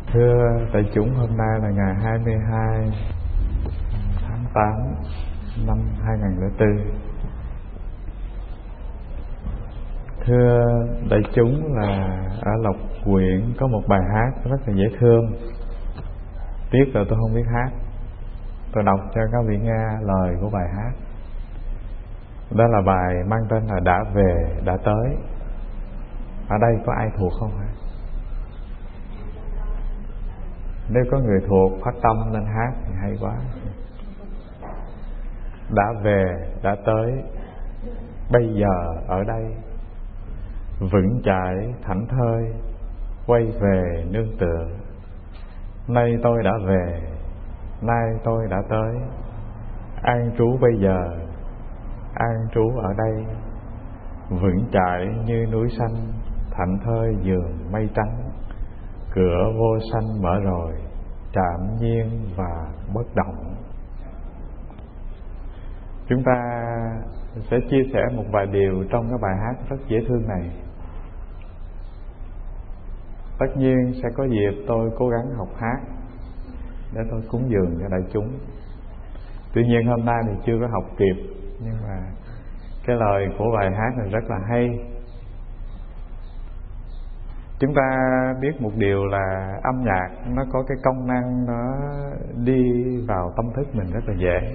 Thưa đại chúng, hôm nay là ngày 22 tháng 8 năm 2004. Thưa đại chúng, là ở Lộc Quyện có một bài hát rất là dễ thương. Tiếc là tôi không biết hát. Tôi đọc cho các vị nghe lời của bài hát. Đó là bài mang tên là Đã Về Đã Tới. Ở đây có ai thuộc không hả? Nếu có người thuộc phát tâm lên hát thì hay quá. Đã về đã tới, bây giờ ở đây, vững chãi thảnh thơi, quay về nương tựa. Nay tôi đã về, nay tôi đã tới, an trú bây giờ, an trú ở đây, vững chãi như núi xanh, thảnh thơi giường mây trắng. Cửa vô sanh mở rồi, trạm nhiên và bất động. Chúng ta sẽ chia sẻ một vài điều trong cái bài hát rất dễ thương này. Tất nhiên sẽ có dịp tôi cố gắng học hát để tôi cúng dường cho đại chúng. Tuy nhiên hôm nay thì chưa có học kịp, nhưng mà cái lời của bài hát này rất là hay. Chúng ta biết một điều là âm nhạc nó có cái công năng nó đi vào tâm thức mình rất là dễ.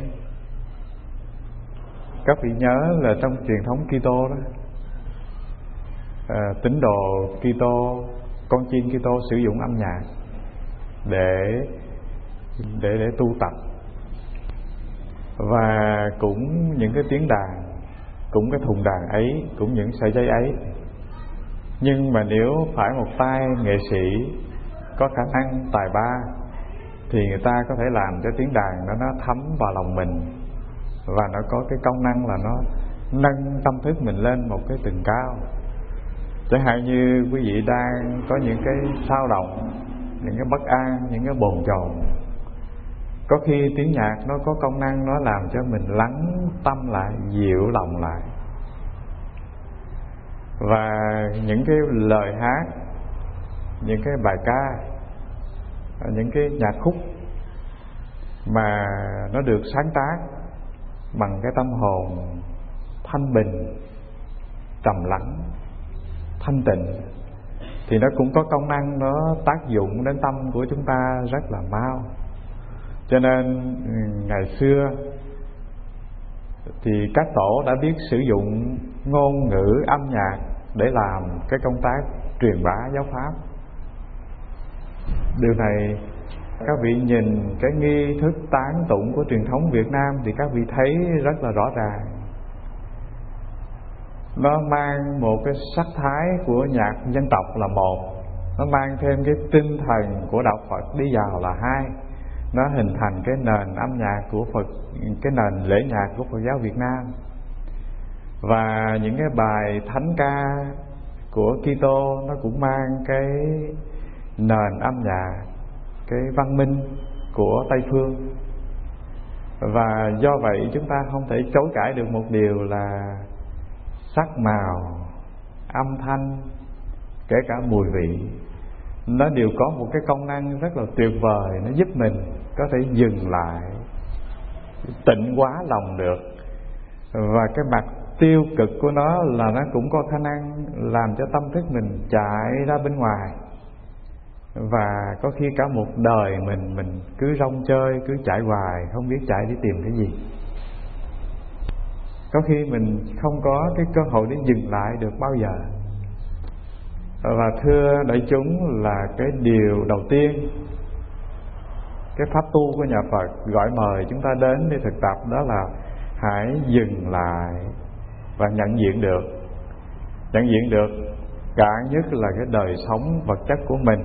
Các vị nhớ là trong truyền thống Kitô đó, tín đồ Kitô, con chiên Kitô sử dụng âm nhạc để tu tập. Và cũng những cái tiếng đàn, cũng cái thùng đàn ấy, cũng những sợi dây ấy. Nhưng mà nếu phải một tay nghệ sĩ có khả năng tài ba thì người ta có thể làm cho tiếng đàn nó thấm vào lòng mình, và nó có cái công năng là nó nâng tâm thức mình lên một cái tầng cao. Chẳng hạn như quý vị đang có những cái xao động, những cái bất an, những cái bồn chồn, có khi tiếng nhạc nó có công năng nó làm cho mình lắng tâm lại, dịu lòng lại. Và những cái lời hát, những cái bài ca, những cái nhạc khúc mà nó được sáng tác bằng cái tâm hồn thanh bình, trầm lắng, thanh tịnh, thì nó cũng có công năng nó tác dụng đến tâm của chúng ta rất là mau. Cho nên ngày xưa thì các tổ đã biết sử dụng ngôn ngữ âm nhạc để làm cái công tác truyền bá giáo pháp. Điều này các vị nhìn cái nghi thức tán tụng của truyền thống Việt Nam thì các vị thấy rất là rõ ràng. Nó mang một cái sắc thái của nhạc dân tộc là một, nó mang thêm cái tinh thần của đạo Phật đi vào là hai. Nó hình thành cái nền âm nhạc của Phật, cái nền lễ nhạc của Phật giáo Việt Nam. Và những cái bài thánh ca của Kitô nó cũng mang cái nền âm nhạc, cái văn minh của Tây phương. Và do vậy chúng ta không thể chối cãi được một điều là sắc màu, âm thanh, kể cả mùi vị, nó đều có một cái công năng rất là tuyệt vời. Nó giúp mình có thể dừng lại, tịnh hóa lòng được. Và cái mặt tiêu cực của nó là nó cũng có khả năng làm cho tâm thức mình chạy ra bên ngoài. Và có khi cả một đời mình cứ rong chơi, cứ chạy hoài, không biết chạy đi tìm cái gì. Có khi mình không có cái cơ hội để dừng lại được bao giờ. Và thưa đại chúng, là cái điều đầu tiên, cái pháp tu của nhà Phật gọi mời chúng ta đến để thực tập, đó là hãy dừng lại và nhận diện được. Nhận diện được cả nhất là cái đời sống vật chất của mình,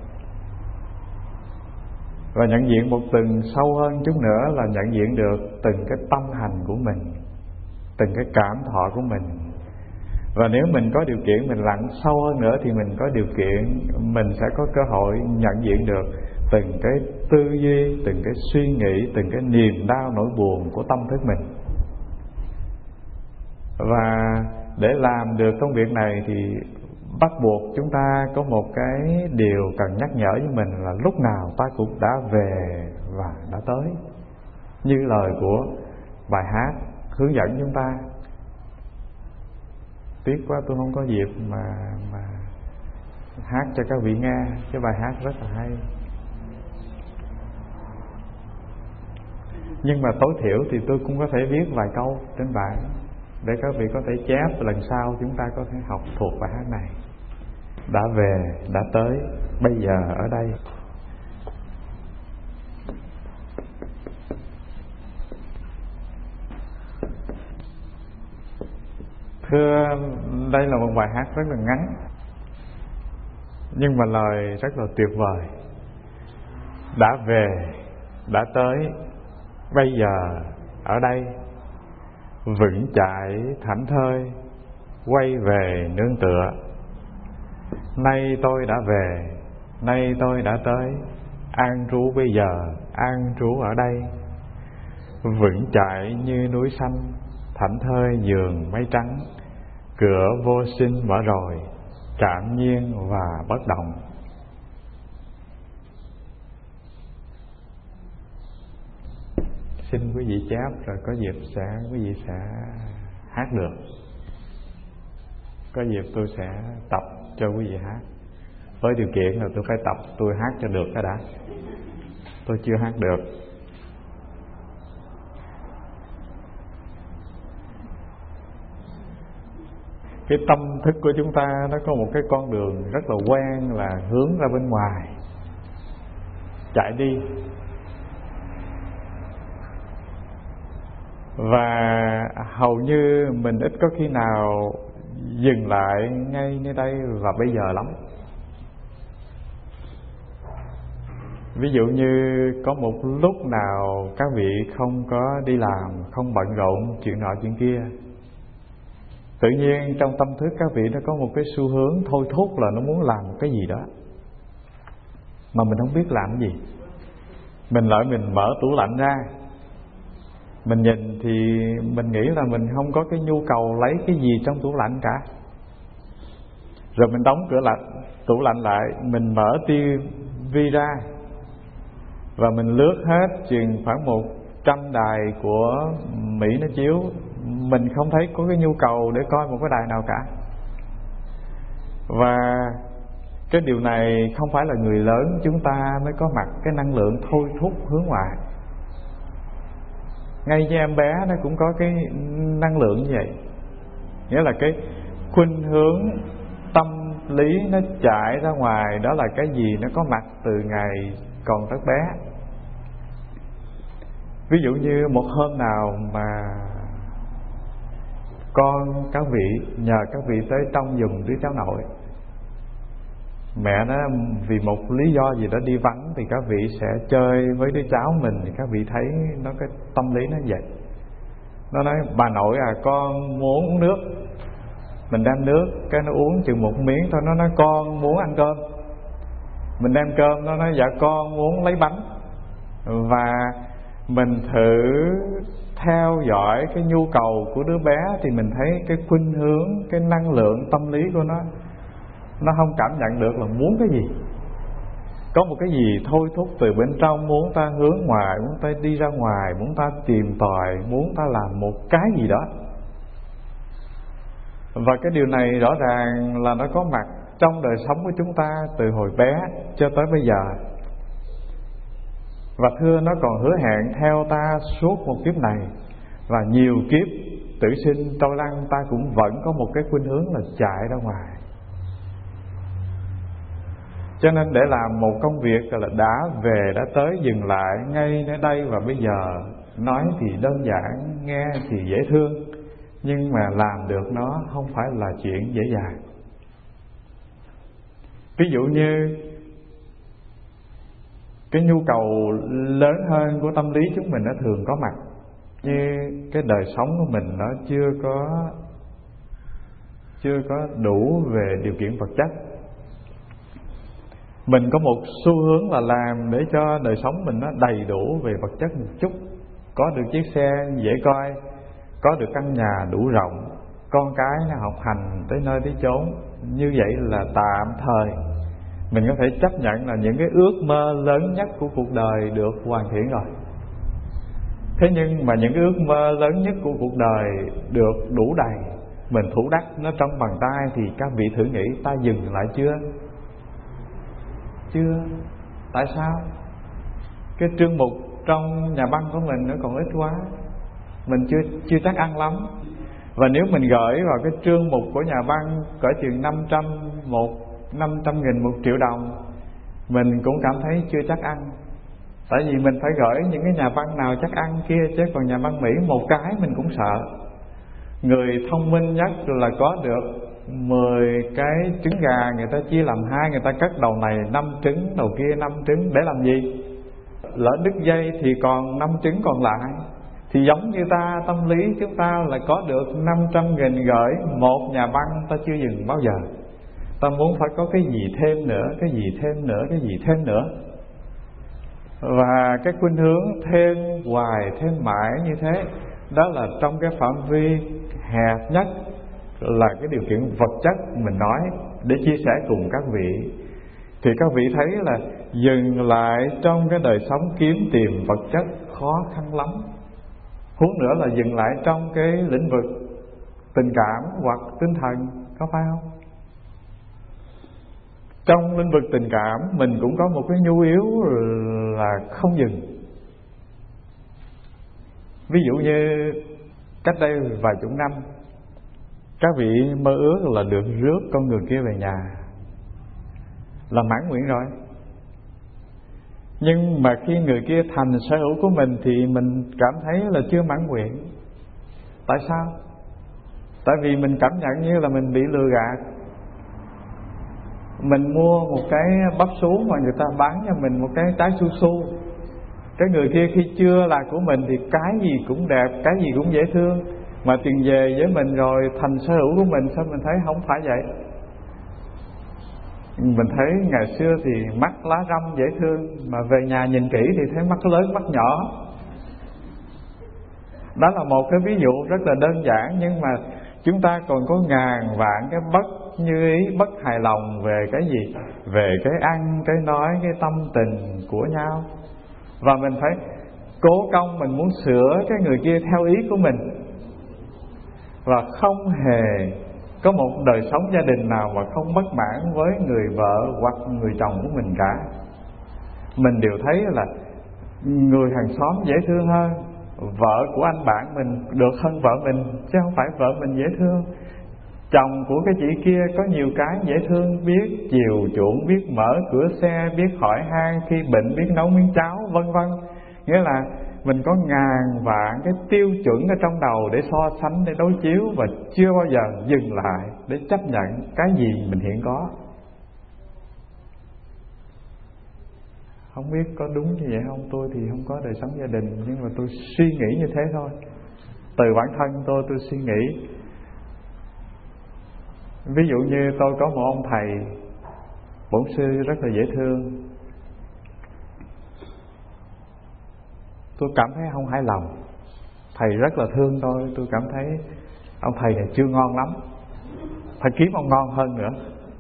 và nhận diện một tầng sâu hơn chút nữa là nhận diện được từng cái tâm hành của mình, từng cái cảm thọ của mình. Và nếu mình có điều kiện mình lặn sâu hơn nữa thì mình có điều kiện mình sẽ có cơ hội nhận diện được từng cái tư duy, từng cái suy nghĩ, từng cái niềm đau nỗi buồn của tâm thức mình. Và để làm được công việc này thì bắt buộc chúng ta có một cái điều cần nhắc nhở với mình là lúc nào ta cũng đã về và đã tới, như lời của bài hát hướng dẫn chúng ta. Tiếc quá tôi không có dịp mà hát cho các vị nghe, cái bài hát rất là hay. Nhưng mà tối thiểu thì tôi cũng có thể viết vài câu trên bảng để các vị có thể chép, lần sau chúng ta có thể học thuộc bài hát này. Đã về, đã tới, bây giờ ở đây. Thưa, đây là một bài hát rất là ngắn, nhưng mà lời rất là tuyệt vời. Đã về, đã tới, bây giờ ở đây, vững chãi thảnh thơi, quay về nương tựa. Nay tôi đã về, nay tôi đã tới, an trú bây giờ, an trú ở đây. Vững chãi như núi xanh, thảnh thơi giường mây trắng. Cửa vô sinh mở rồi, trạm nhiên và bất động. Xin quý vị chép rồi có dịp quý vị sẽ hát được. Có dịp tôi sẽ tập cho quý vị hát. Với điều kiện là tôi phải tập tôi hát cho được cái đã. Tôi chưa hát được. Cái tâm thức của chúng ta nó có một cái con đường rất là quen là hướng ra bên ngoài, chạy đi. Và hầu như mình ít có khi nào dừng lại ngay nơi đây và bây giờ lắm. Ví dụ như có một lúc nào các vị không có đi làm, không bận rộn chuyện nọ chuyện kia, tự nhiên trong tâm thức các vị nó có một cái xu hướng thôi thúc là nó muốn làm một cái gì đó mà mình không biết làm cái gì. Mình lại mình mở tủ lạnh ra, mình nhìn thì mình nghĩ là mình không có cái nhu cầu lấy cái gì trong tủ lạnh cả. Rồi mình đóng cửa tủ lạnh lại, mình mở tivi ra và mình lướt hết chừng khoảng 100 đài của Mỹ nó chiếu. Mình không thấy có cái nhu cầu để coi một cái đài nào cả. Và cái điều này không phải là người lớn chúng ta mới có mặt cái năng lượng thôi thúc hướng ngoại. Ngay như em bé nó cũng có cái năng lượng như vậy. Nghĩa là cái khuynh hướng tâm lý nó chạy ra ngoài, đó là cái gì nó có mặt từ ngày còn rất bé. Ví dụ như một hôm nào mà con các vị nhờ các vị tới trông giùm đứa cháu nội, mẹ nó vì một lý do gì đó đi vắng thì các vị sẽ chơi với đứa cháu mình, thì các vị thấy nó cái tâm lý nó vậy. Nó nói bà nội à, con muốn uống nước. Mình đem nước, cái nó uống chừng một miếng thôi, nó nói con muốn ăn cơm. Mình đem cơm, nó nói dạ con muốn lấy bánh. Và mình thử theo dõi cái nhu cầu của đứa bé thì mình thấy cái khuynh hướng, cái năng lượng tâm lý của nó không cảm nhận được là muốn cái gì. Có một cái gì thôi thúc từ bên trong, muốn ta hướng ngoài, muốn ta đi ra ngoài, muốn ta tìm tòi, muốn ta làm một cái gì đó. Và cái điều này rõ ràng là nó có mặt trong đời sống của chúng ta từ hồi bé cho tới bây giờ. Và thưa, nó còn hứa hẹn theo ta suốt một kiếp này. Và nhiều kiếp tử sinh trôi lăn, ta cũng vẫn có một cái khuynh hướng là chạy ra ngoài. Cho nên để làm một công việc là đã về, đã tới, dừng lại ngay nơi đây và bây giờ. Nói thì đơn giản, nghe thì dễ thương, nhưng mà làm được nó không phải là chuyện dễ dàng. Ví dụ như cái nhu cầu lớn hơn của tâm lý chúng mình nó thường có mặt, như cái đời sống của mình nó chưa có đủ về điều kiện vật chất. Mình có một xu hướng là làm để cho đời sống mình nó đầy đủ về vật chất một chút. Có được chiếc xe dễ coi, có được căn nhà đủ rộng, con cái nó học hành tới nơi tới chốn. Như vậy là tạm thời. Mình có thể chấp nhận là những cái ước mơ lớn nhất của cuộc đời được hoàn thiện rồi. Thế nhưng mà những cái ước mơ lớn nhất của cuộc đời được đủ đầy, mình thủ đắc nó trong bàn tay, thì các vị thử nghĩ ta dừng lại chưa? Chưa. Tại sao? Cái trương mục trong nhà băng của mình nó còn ít quá, mình chưa chắc ăn lắm. Và nếu mình gửi vào cái trương mục của nhà băng cỡ chừng 500.000 1 triệu đồng, mình cũng cảm thấy chưa chắc ăn. Tại vì mình phải gửi những cái nhà băng nào chắc ăn kia, chứ còn nhà băng Mỹ một cái mình cũng sợ. Người thông minh nhất là có được 10 cái trứng gà, người ta chia làm 2, người ta cắt đầu này 5 trứng, đầu kia 5 trứng. Để làm gì? Lỡ đứt dây thì còn 5 trứng còn lại. Thì giống như ta, tâm lý chúng ta là có được 500.000 gửi một nhà băng, ta chưa dừng bao giờ. Ta muốn phải có cái gì thêm nữa, cái gì thêm nữa, cái gì thêm nữa. Và cái khuynh hướng thêm hoài, thêm mãi như thế, đó là trong cái phạm vi hẹp nhất, là cái điều kiện vật chất mình nói để chia sẻ cùng các vị. Thì các vị thấy là dừng lại trong cái đời sống kiếm tìm vật chất khó khăn lắm. Huống nữa là dừng lại trong cái lĩnh vực tình cảm hoặc tinh thần, có phải không? Trong lĩnh vực tình cảm mình cũng có một cái nhu yếu là không dừng. Ví dụ như cách đây vài chục năm, các vị mơ ước là được rước con người kia về nhà, là mãn nguyện rồi. Nhưng mà khi người kia thành sở hữu của mình thì mình cảm thấy là chưa mãn nguyện. Tại sao? Tại vì mình cảm nhận như là mình bị lừa gạt. Mình mua một cái bắp sú mà người ta bán cho mình một cái trái su su. Cái người kia khi chưa là của mình thì cái gì cũng đẹp, cái gì cũng dễ thương, mà tiền về với mình rồi thành sở hữu của mình, sao mình thấy không phải vậy? Mình thấy ngày xưa thì mắt lá răm dễ thương, mà về nhà nhìn kỹ thì thấy mắt lớn mắt nhỏ. Đó là một cái ví dụ rất là đơn giản, nhưng mà chúng ta còn có ngàn vạn cái bất như ý, bất hài lòng về cái gì? Về cái ăn, cái nói, cái tâm tình của nhau. Và mình phải cố công mình muốn sửa cái người kia theo ý của mình. Và không hề có một đời sống gia đình nào mà không bất mãn với người vợ hoặc người chồng của mình cả. Mình đều thấy là người hàng xóm dễ thương hơn, vợ của anh bạn mình được hơn vợ mình, chứ không phải vợ mình dễ thương. Chồng của cái chị kia có nhiều cái dễ thương, biết chiều chuộng, biết mở cửa xe, biết hỏi han khi bệnh, biết nấu miếng cháo, vân vân. Nghĩa là mình có ngàn vạn cái tiêu chuẩn ở trong đầu để so sánh, để đối chiếu, và chưa bao giờ dừng lại để chấp nhận cái gì mình hiện có. Không biết có đúng như vậy không? Tôi thì không có đời sống gia đình, nhưng mà tôi suy nghĩ như thế thôi. Từ bản thân tôi suy nghĩ. Ví dụ như tôi có một ông thầy bổn sư rất là dễ thương, tôi cảm thấy không hài lòng. Thầy rất là thương tôi cảm thấy ông thầy này chưa ngon lắm, phải kiếm ông ngon hơn nữa.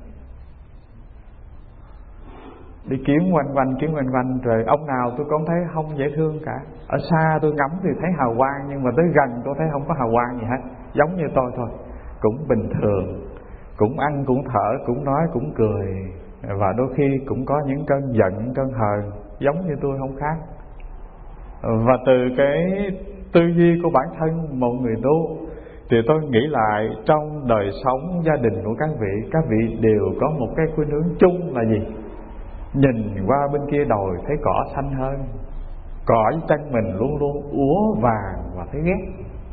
Đi kiếm quanh quanh rồi ông nào tôi cũng thấy không dễ thương cả. Ở xa tôi ngắm thì thấy hào quang, nhưng mà tới gần tôi thấy không có hào quang gì hết. Giống như tôi thôi, cũng bình thường, cũng ăn cũng thở, cũng nói cũng cười, và đôi khi cũng có những cơn giận, cơn hờn, giống như tôi không khác. Và từ cái tư duy của bản thân một người tu thì tôi nghĩ lại trong đời sống gia đình của các vị đều có một cái khuynh hướng chung là gì? Nhìn qua bên kia đồi thấy cỏ xanh hơn, cỏ dưới chân mình luôn luôn úa vàng và thấy ghét.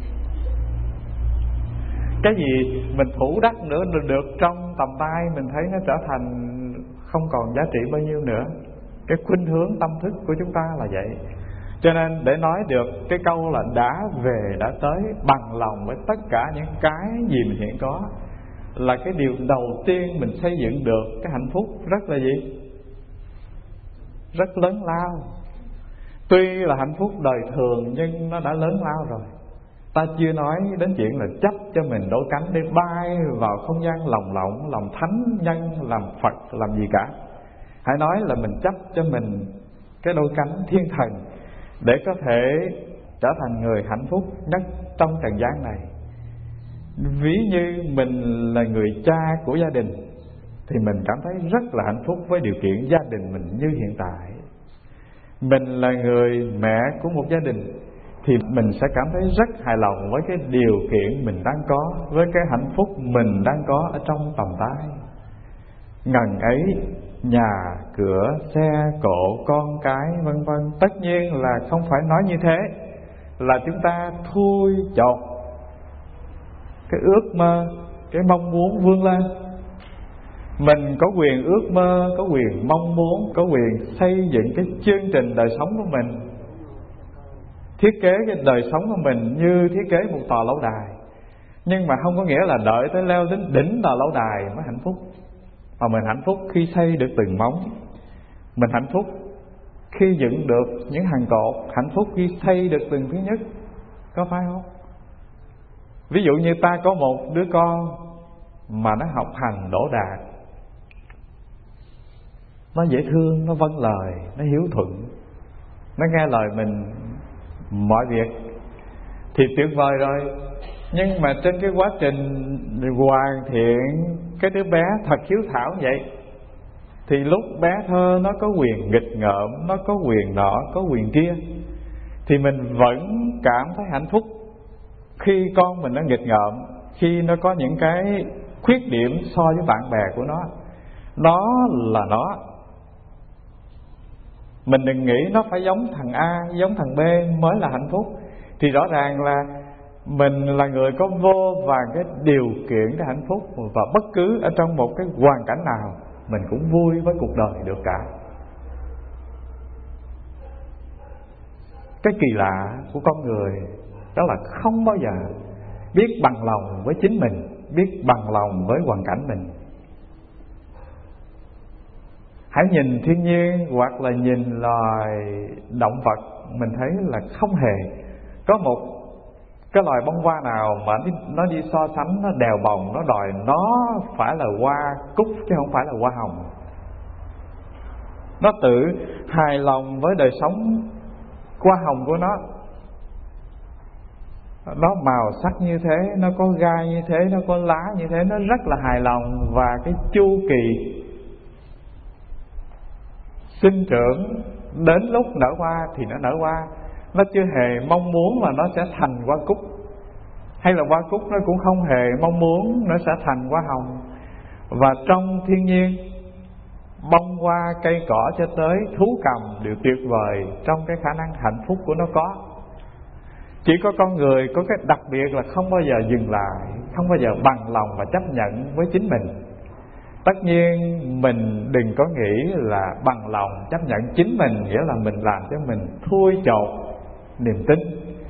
Cái gì mình thủ đắc nữa được trong tầm tay, mình thấy nó trở thành không còn giá trị bao nhiêu nữa. Cái khuynh hướng tâm thức của chúng ta là vậy. Cho nên để nói được cái câu là đã về đã tới, bằng lòng với tất cả những cái gì mình hiện có, là cái điều đầu tiên mình xây dựng được cái hạnh phúc rất là gì? Rất lớn lao. Tuy là hạnh phúc đời thường nhưng nó đã lớn lao rồi. Ta chưa nói đến chuyện là chấp cho mình đôi cánh để bay vào không gian lồng lộng, làm thánh nhân, làm Phật, làm gì cả. Hãy nói là mình chấp cho mình cái đôi cánh thiên thần để có thể trở thành người hạnh phúc nhất trong trần gian này. Ví như mình là người cha của gia đình thì mình cảm thấy rất là hạnh phúc với điều kiện gia đình mình như hiện tại. Mình là người mẹ của một gia đình thì mình sẽ cảm thấy rất hài lòng với cái điều kiện mình đang có, với cái hạnh phúc mình đang có ở trong tầm tay. Ngần ấy nhà, cửa, xe, cộ, con cái vân vân, tất nhiên là không phải nói như thế là chúng ta thui chột cái ước mơ, cái mong muốn vươn lên. Mình có quyền ước mơ, có quyền mong muốn, có quyền xây dựng cái chương trình đời sống của mình, thiết kế cái đời sống của mình như thiết kế một tòa lâu đài. Nhưng mà không có nghĩa là đợi tới leo đến đỉnh tòa lâu đài mới hạnh phúc. Mà mình hạnh phúc khi xây được từng móng, mình hạnh phúc khi dựng được những hàng cột, hạnh phúc khi xây được từng thứ nhất. Có phải không? Ví dụ như ta có một đứa con mà nó học hành đỗ đạt, nó dễ thương, nó vâng lời, nó hiếu thuận, nó nghe lời mình mọi việc thì tuyệt vời rồi. Nhưng mà trên cái quá trình hoàn thiện cái đứa bé thật hiếu thảo vậy thì lúc bé thơ nó có quyền nghịch ngợm, nó có quyền nọ, có quyền kia, thì mình vẫn cảm thấy hạnh phúc khi con mình nó nghịch ngợm, khi nó có những cái khuyết điểm so với bạn bè của nó. Đó là nó. Mình đừng nghĩ nó phải giống thằng A, giống thằng B mới là hạnh phúc. Thì rõ ràng là mình là người có vô vàn cái điều kiện để hạnh phúc, và bất cứ ở trong một cái hoàn cảnh nào mình cũng vui với cuộc đời được cả. Cái kỳ lạ của con người đó là không bao giờ biết bằng lòng với chính mình, biết bằng lòng với hoàn cảnh mình. Hãy nhìn thiên nhiên hoặc là nhìn loài động vật, mình thấy là không hề có một cái loài bông hoa nào mà nó đi so sánh, nó đèo bồng, nó đòi nó phải là hoa cúc chứ không phải là hoa hồng. Nó tự hài lòng với đời sống hoa hồng của nó màu sắc như thế, nó có gai như thế, nó có lá như thế, nó rất là hài lòng. Và cái chu kỳ sinh trưởng đến lúc nở hoa thì nó nở hoa. Nó chưa hề mong muốn là nó sẽ thành hoa cúc, hay là hoa cúc nó cũng không hề mong muốn nó sẽ thành hoa hồng. Và trong thiên nhiên, bông hoa, cây cỏ cho tới thú cầm đều tuyệt vời trong cái khả năng hạnh phúc của nó có. Chỉ có con người có cái đặc biệt là không bao giờ dừng lại, không bao giờ bằng lòng và chấp nhận với chính mình. Tất nhiên mình đừng có nghĩ là bằng lòng chấp nhận chính mình nghĩa là mình làm cho mình thui chột niềm tin,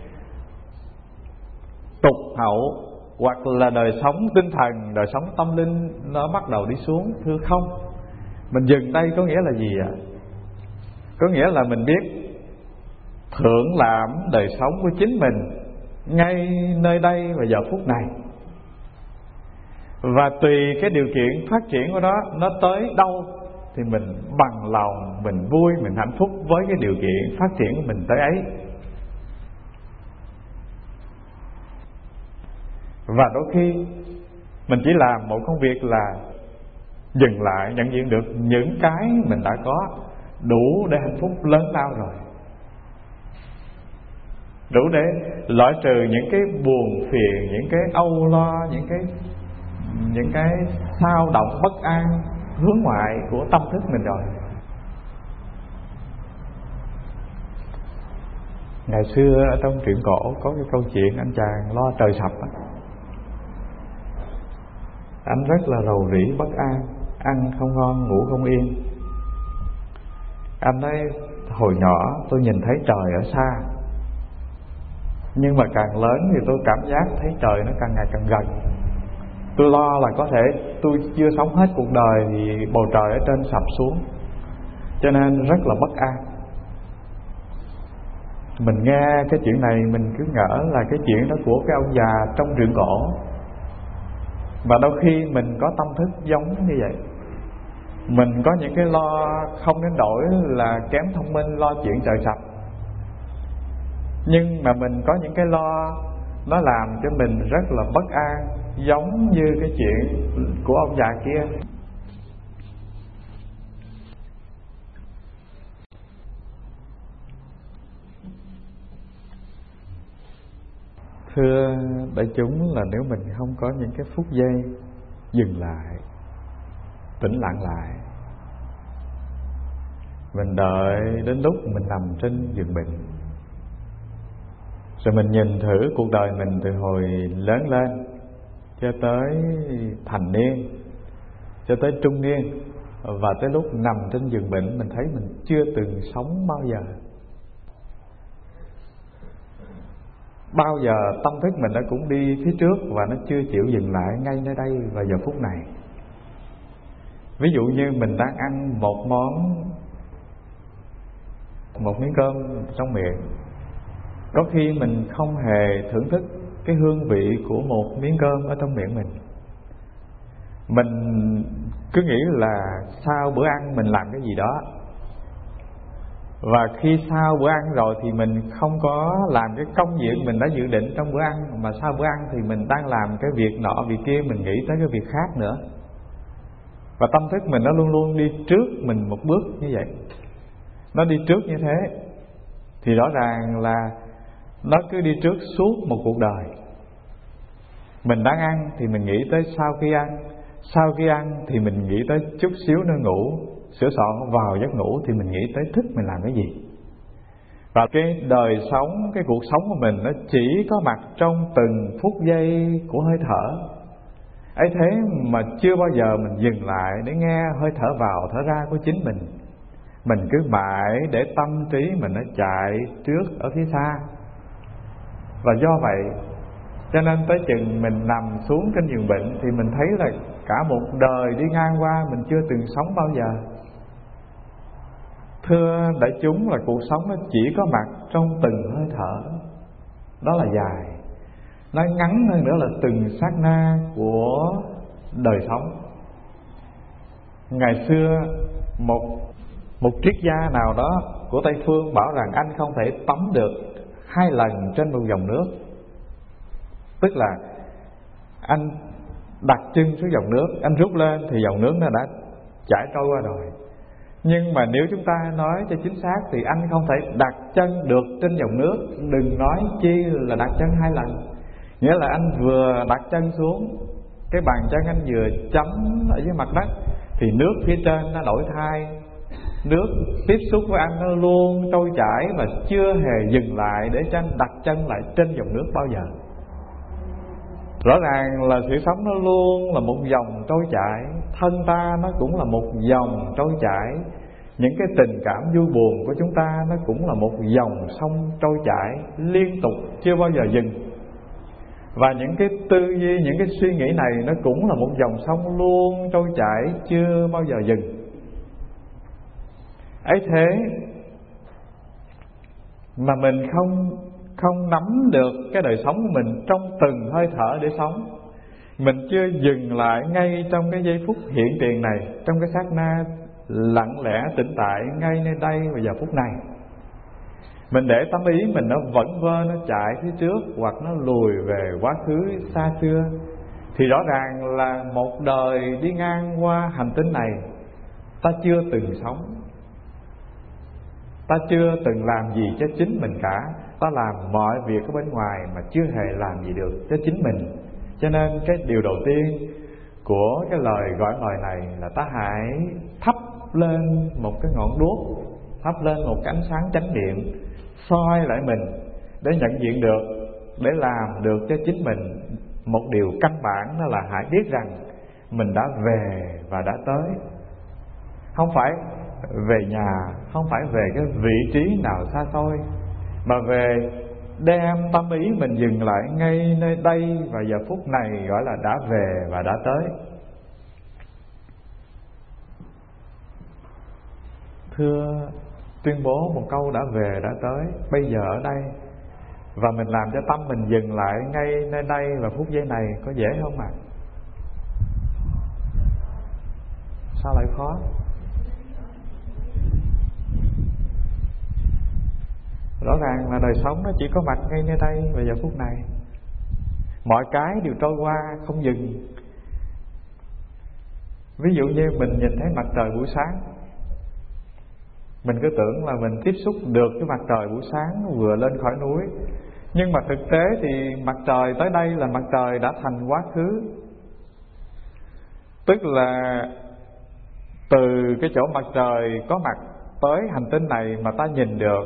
tụt hậu, hoặc là đời sống tinh thần, đời sống tâm linh nó bắt đầu đi xuống. Thưa không, mình dừng đây có nghĩa là gì ạ? Có nghĩa là mình biết thưởng lãm đời sống của chính mình ngay nơi đây và giờ phút này. Và tùy cái điều kiện phát triển của nó tới đâu thì mình bằng lòng, mình vui, mình hạnh phúc với cái điều kiện phát triển của mình tới ấy. Và đôi khi mình chỉ làm một công việc là dừng lại, nhận diện được những cái mình đã có đủ để hạnh phúc lớn lao rồi, đủ để loại trừ những cái buồn phiền, những cái âu lo, những cái xao động bất an hướng ngoại của tâm thức mình rồi. Ngày xưa ở trong truyện cổ có cái câu chuyện anh chàng lo trời sập. Anh rất là rầu rĩ bất an, ăn không ngon, ngủ không yên. Anh nói hồi nhỏ tôi nhìn thấy trời ở xa, nhưng mà càng lớn thì tôi cảm giác thấy trời nó càng ngày càng gần. Tôi lo là có thể tôi chưa sống hết cuộc đời thì bầu trời ở trên sập xuống, cho nên rất là bất an. Mình nghe cái chuyện này mình cứ ngỡ là cái chuyện đó của cái ông già trong truyện cổ. Và đôi khi mình có tâm thức giống như vậy. Mình có những cái lo không đến nỗi là kém thông minh, lo chuyện trời sập, nhưng mà mình có những cái lo nó làm cho mình rất là bất an, giống như cái chuyện của ông già kia. Thưa đại chúng, là nếu mình không có những cái phút giây dừng lại, tĩnh lặng lại, mình đợi đến lúc mình nằm trên giường bệnh, rồi mình nhìn thử cuộc đời mình từ hồi lớn lên cho tới thành niên, cho tới trung niên, và tới lúc nằm trên giường bệnh, mình thấy mình chưa từng sống bao giờ. Bao giờ tâm thức mình nó cũng đi phía trước và nó chưa chịu dừng lại ngay nơi đây và giờ phút này. Ví dụ như mình đang ăn một miếng cơm trong miệng, có khi mình không hề thưởng thức cái hương vị của một miếng cơm ở trong miệng mình. Mình cứ nghĩ là sau bữa ăn mình làm cái gì đó, và khi sau bữa ăn rồi thì mình không có làm cái công việc mình đã dự định trong bữa ăn, mà sau bữa ăn thì mình đang làm cái việc nọ việc kia, mình nghĩ tới cái việc khác nữa. Và tâm thức mình nó luôn luôn đi trước mình một bước như vậy. Nó đi trước như thế thì rõ ràng là nó cứ đi trước suốt một cuộc đời. Mình đang ăn thì mình nghĩ tới sau khi ăn, sau khi ăn thì mình nghĩ tới chút xíu nữa ngủ, sửa soạn vào giấc ngủ thì mình nghĩ tới thức mình làm cái gì. Và cái đời sống, cái cuộc sống của mình nó chỉ có mặt trong từng phút giây của hơi thở. Ấy thế mà chưa bao giờ mình dừng lại để nghe hơi thở vào thở ra của chính mình. Mình cứ mãi để tâm trí mình nó chạy trước ở phía xa. Và do vậy cho nên tới chừng mình nằm xuống trên giường bệnh thì mình thấy là cả một đời đi ngang qua mình chưa từng sống bao giờ. Thưa đại chúng, là cuộc sống nó chỉ có mặt trong từng hơi thở. Đó là dài. Nó ngắn hơn nữa là từng sát na của đời sống. Ngày xưa một triết gia nào đó của Tây Phương bảo rằng anh không thể tắm được 2 lần trên một dòng nước. Tức là anh đặt chân xuống dòng nước, anh rút lên thì dòng nước nó đã chảy trôi qua rồi. Nhưng mà nếu chúng ta nói cho chính xác thì anh không thể đặt chân được trên dòng nước, đừng nói chi là đặt chân 2 lần. Nghĩa là anh vừa đặt chân xuống, cái bàn chân anh vừa chấm ở dưới mặt đất thì nước phía trên nó đổi thay. Nước tiếp xúc với anh nó luôn trôi chảy và chưa hề dừng lại để cho anh đặt chân lại trên dòng nước bao giờ. Rõ ràng là sự sống nó luôn là một dòng trôi chảy, thân ta nó cũng là một dòng trôi chảy, những cái tình cảm vui buồn của chúng ta nó cũng là một dòng sông trôi chảy liên tục chưa bao giờ dừng. Và những cái tư duy, những cái suy nghĩ này nó cũng là một dòng sông luôn trôi chảy chưa bao giờ dừng. Ấy thế mà mình không nắm được cái đời sống của mình trong từng hơi thở để sống. Mình chưa dừng lại ngay trong cái giây phút hiện tiền này, trong cái sát na lặng lẽ tĩnh tại ngay nơi đây và giờ phút này. Mình để tâm ý mình nó vẩn vơ, nó chạy phía trước hoặc nó lùi về quá khứ xa xưa, thì rõ ràng là một đời đi ngang qua hành tinh này, ta chưa từng sống, ta chưa từng làm gì cho chính mình cả. Ta làm mọi việc ở bên ngoài mà chưa hề làm gì được cho chính mình. Cho nên cái điều đầu tiên của cái lời gọi mời này là ta hãy thắp lên một cái ngọn đuốc, thắp lên một cái ánh sáng chánh điện, soi lại mình để nhận diện được, để làm được cho chính mình một điều căn bản, đó là hãy biết rằng mình đã về và đã tới. Không phải về nhà, không phải về cái vị trí nào xa xôi, mà về đem tâm ý mình dừng lại ngay nơi đây và giờ phút này, gọi là đã về và đã tới. Thưa tuyên bố một câu đã về đã tới, bây giờ ở đây, và mình làm cho tâm mình dừng lại ngay nơi đây và phút giây này, có dễ không ạ? Sao lại khó? Rõ ràng là đời sống nó chỉ có mặt ngay nơi đây và giờ phút này. Mọi cái đều trôi qua không dừng. Ví dụ như mình nhìn thấy mặt trời buổi sáng, mình cứ tưởng là mình tiếp xúc được cái mặt trời buổi sáng vừa lên khỏi núi. Nhưng mà thực tế thì mặt trời tới đây là mặt trời đã thành quá khứ. Tức là từ cái chỗ mặt trời có mặt tới hành tinh này mà ta nhìn được,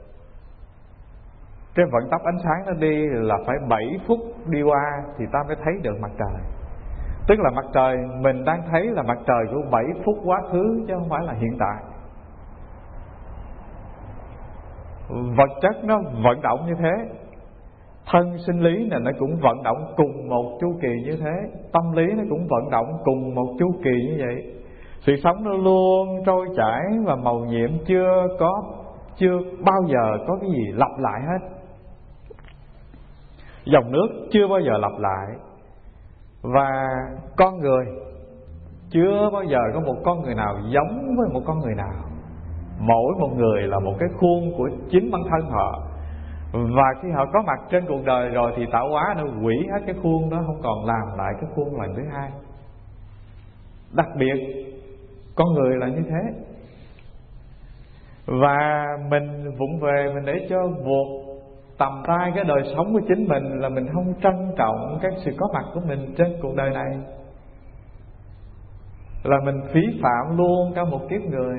cái vận tốc ánh sáng nó đi là phải 7 phút đi qua thì ta mới thấy được mặt trời. Tức là mặt trời mình đang thấy là mặt trời của 7 phút quá khứ chứ không phải là hiện tại. Vật chất nó vận động như thế, thân sinh lý này nó cũng vận động cùng một chu kỳ như thế, tâm lý nó cũng vận động cùng một chu kỳ như vậy. Sự sống nó luôn trôi chảy và màu nhiệm, chưa bao giờ có cái gì lặp lại hết. Dòng nước chưa bao giờ lặp lại, và con người chưa bao giờ có một con người nào giống với một con người nào. Mỗi một người là một cái khuôn của chính bản thân họ, và khi họ có mặt trên cuộc đời rồi thì tạo hóa nó hủy hết cái khuôn đó, không còn làm lại cái khuôn lần thứ hai. Đặc biệt con người là như thế. Và mình vụng về mình để cho vụt tầm tay cái đời sống của chính mình, là mình không trân trọng cái sự có mặt của mình trên cuộc đời này, là mình phí phạm luôn cả một kiếp người.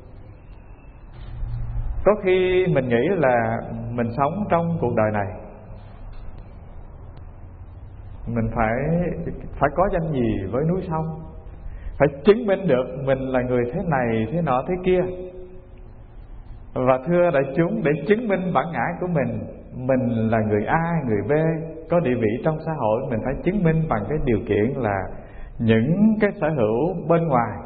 Có khi mình nghĩ là mình sống trong cuộc đời này mình phải có danh gì với núi sông, phải chứng minh được mình là người thế này thế nọ thế kia. Và thưa đại chúng, để chứng minh bản ngã của mình là người A, người B, có địa vị trong xã hội, mình phải chứng minh bằng cái điều kiện là những cái sở hữu bên ngoài.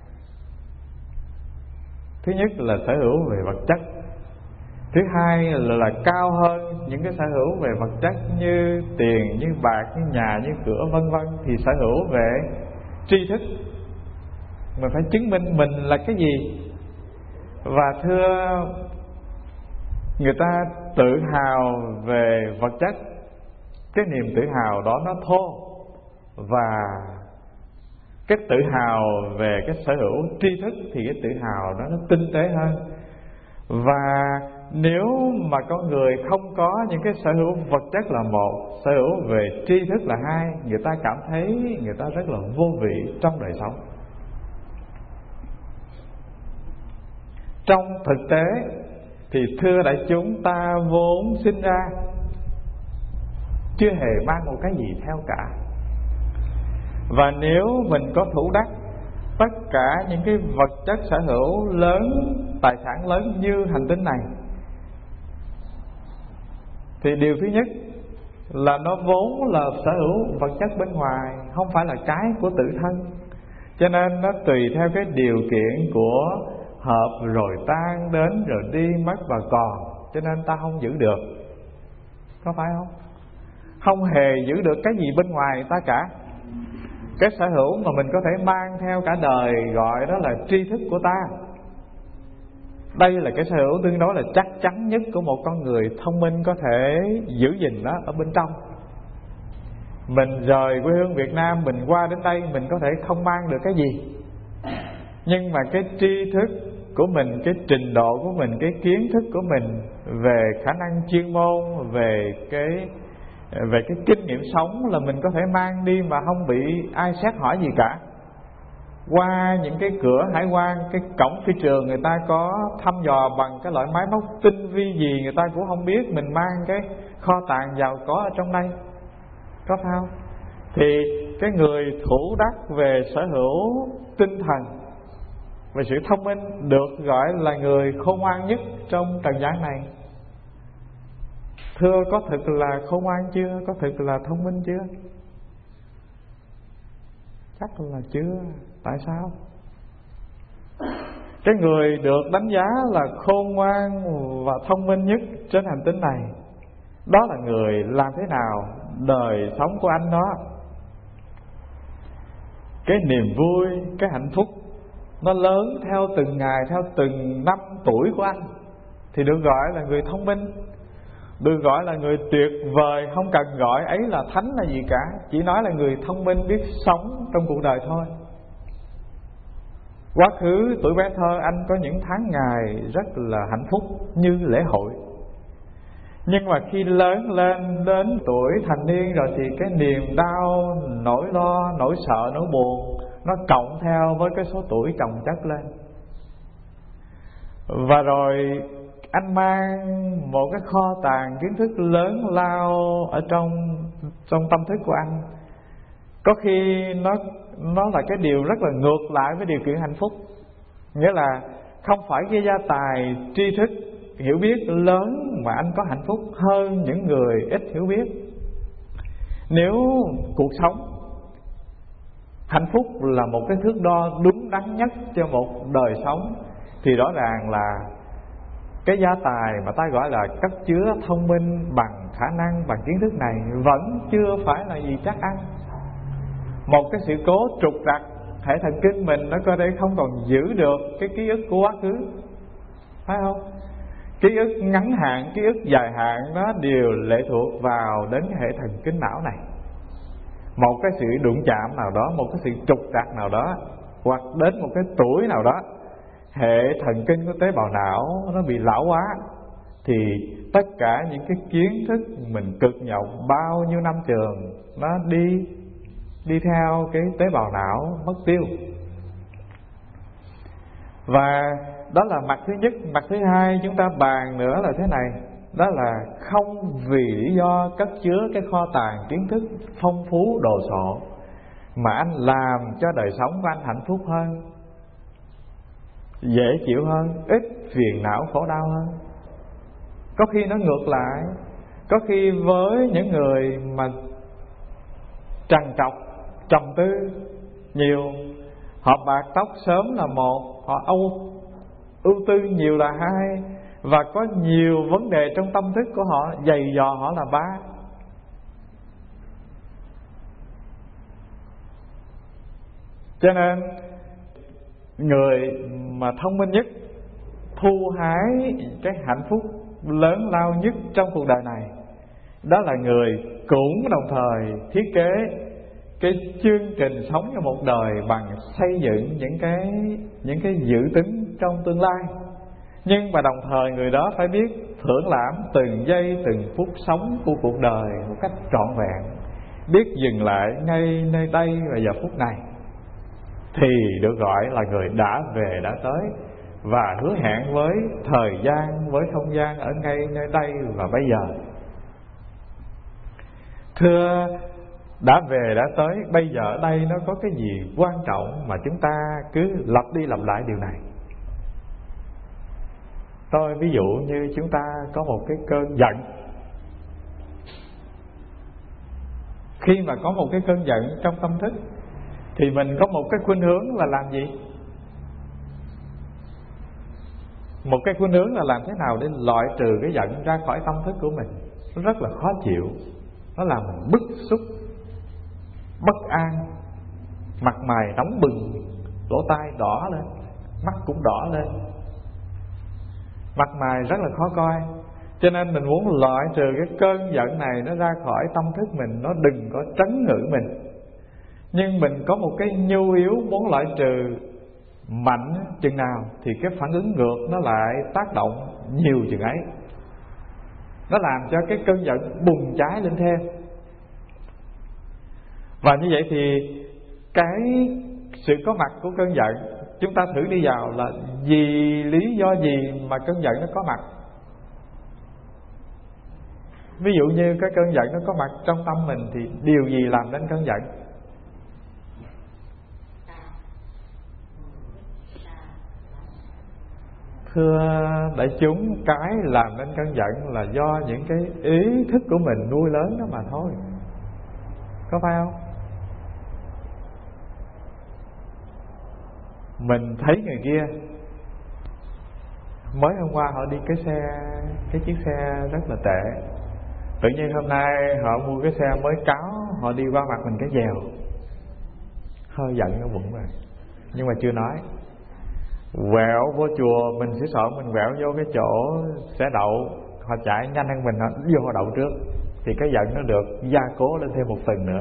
Thứ nhất là sở hữu về vật chất, thứ hai là cao hơn những cái sở hữu về vật chất như tiền, như bạc, như nhà, như cửa vân vân, thì sở hữu về tri thức. Mình phải chứng minh mình là cái gì. Và thưa, người ta tự hào về vật chất, cái niềm tự hào đó nó thô, và cái tự hào về cái sở hữu tri thức thì cái tự hào đó nó tinh tế hơn. Và nếu mà con người không có những cái sở hữu vật chất là một, sở hữu về tri thức là hai, người ta cảm thấy người ta rất là vô vị trong đời sống. Trong thực tế thì thưa đại chúng, ta vốn sinh ra chưa hề mang một cái gì theo cả. Và nếu mình có thủ đắc tất cả những cái vật chất sở hữu lớn, tài sản lớn như hành tinh này, thì điều thứ nhất là nó vốn là sở hữu vật chất bên ngoài, không phải là cái của tự thân. Cho nên nó tùy theo cái điều kiện của hợp rồi tan, đến rồi đi, mất và còn, cho nên ta không giữ được. Có phải không? Không hề giữ được cái gì bên ngoài ta cả. Cái sở hữu mà mình có thể mang theo cả đời gọi đó là tri thức của ta. Đây là cái sở hữu tương đối là chắc chắn nhất của một con người thông minh có thể giữ gìn nó ở bên trong. Mình rời quê hương Việt Nam, mình qua đến đây, mình có thể không mang được cái gì, nhưng mà cái tri thức của mình, cái trình độ của mình, cái kiến thức của mình về khả năng chuyên môn, về cái kinh nghiệm sống là mình có thể mang đi mà không bị ai xét hỏi gì cả. Qua những cái cửa hải quan, cái cổng phi trường, người ta có thăm dò bằng cái loại máy móc tinh vi gì người ta cũng không biết, mình mang cái kho tàng giàu có ở trong đây. Có phải không? Thì cái người thủ đắc về sở hữu tinh thần, về sự thông minh, được gọi là người khôn ngoan nhất trong trần gian này. Thưa, có thực là khôn ngoan chưa? Có thực là thông minh chưa? Chắc là chưa. Tại sao? Cái người được đánh giá là khôn ngoan và thông minh nhất trên hành tinh này, đó là người làm thế nào đời sống của anh đó, cái niềm vui, cái hạnh phúc nó lớn theo từng ngày, theo từng năm tuổi của anh, thì được gọi là người thông minh, được gọi là người tuyệt vời. Không cần gọi ấy là thánh là gì cả, chỉ nói là người thông minh biết sống trong cuộc đời thôi. Quá khứ tuổi bé thơ anh có những tháng ngày rất là hạnh phúc như lễ hội, nhưng mà khi lớn lên đến tuổi thành niên rồi thì cái niềm đau, nỗi lo, nỗi sợ, nỗi buồn nó cộng theo với cái số tuổi chồng chất lên. Và rồi anh mang một cái kho tàng kiến thức lớn lao ở trong tâm thức của anh. Có khi nó là cái điều rất là ngược lại với điều kiện hạnh phúc. Nghĩa là không phải cái gia tài tri thức hiểu biết lớn mà anh có hạnh phúc hơn những người ít hiểu biết. Nếu cuộc sống, hạnh phúc là một cái thước đo đúng đắn nhất cho một đời sống, thì rõ ràng là cái gia tài mà ta gọi là cất chứa thông minh bằng khả năng, bằng kiến thức này vẫn chưa phải là gì chắc ăn. Một cái sự cố trục trặc hệ thần kinh mình nó có thể không còn giữ được cái ký ức của quá khứ, phải không? Ký ức ngắn hạn, ký ức dài hạn nó đều lệ thuộc vào đến cái hệ thần kinh não này. Một cái sự đụng chạm nào đó, một cái sự trục trặc nào đó, hoặc đến một cái tuổi nào đó, hệ thần kinh của tế bào não nó bị lão hóa, thì tất cả những cái kiến thức mình cực nhọc bao nhiêu năm trường nó đi theo cái tế bào não mất tiêu. Và đó là mặt thứ nhất. Mặt thứ hai chúng ta bàn nữa là thế này, đó là không vì lý do cất chứa cái kho tàng kiến thức phong phú đồ sộ mà anh làm cho đời sống của anh hạnh phúc hơn, dễ chịu hơn, ít phiền não khổ đau hơn. Có khi nó ngược lại. Có khi với những người mà trằn trọc, trầm tư nhiều, họ bạc tóc sớm là một, họ ưu tư nhiều là hai, và có nhiều vấn đề trong tâm thức của họ dày dò họ là ba. Cho nên người mà thông minh nhất, thu hái cái hạnh phúc lớn lao nhất trong cuộc đời này, đó là người cũng đồng thời thiết kế cái chương trình sống cho một đời bằng xây dựng những cái dự tính trong tương lai. Nhưng mà đồng thời người đó phải biết thưởng lãm từng giây từng phút sống của cuộc đời một cách trọn vẹn, biết dừng lại ngay nơi đây và giờ phút này, thì được gọi là người đã về đã tới, và hứa hẹn với thời gian, với không gian ở ngay nơi đây và bây giờ. Thưa, đã về đã tới, bây giờ ở đây nó có cái gì quan trọng mà chúng ta cứ lặp đi lặp lại điều này? Tôi ví dụ như chúng ta có một cái cơn giận. Khi mà có một cái cơn giận trong tâm thức thì mình có một cái khuynh hướng là làm gì? Một cái khuynh hướng là làm thế nào để loại trừ cái giận ra khỏi tâm thức của mình. Nó rất là khó chịu, nó làm mình bức xúc, bất an, mặt mày nóng bừng, lỗ tai đỏ lên, mắt cũng đỏ lên, mặt mày rất là khó coi. Cho nên mình muốn loại trừ cái cơn giận này nó ra khỏi tâm thức mình, nó đừng có trấn ngự mình. Nhưng mình có một cái nhu yếu muốn loại trừ mạnh chừng nào thì cái phản ứng ngược nó lại tác động nhiều chừng ấy. Nó làm cho cái cơn giận bùng cháy lên thêm. Và như vậy thì cái sự có mặt của cơn giận, chúng ta thử đi vào là vì lý do gì mà cơn giận nó có mặt. Ví dụ như cái cơn giận nó có mặt trong tâm mình thì điều gì làm nên cơn giận? Thưa đại chúng, cái làm nên cơn giận là do những cái ý thức của mình nuôi lớn đó mà thôi. Có phải không? Mình thấy người kia Mới hôm qua họ đi cái chiếc xe rất là tệ, tự nhiên hôm nay họ mua cái xe mới cáo, họ đi qua mặt mình cái dèo, hơi giận nó bụng rồi, nhưng mà chưa nói. Quẹo vô chùa mình sẽ sợ mình quẹo vô cái chỗ xe đậu, họ chạy nhanh hơn mình, họ vô họ đậu trước, thì cái giận nó được gia cố lên thêm một phần nữa.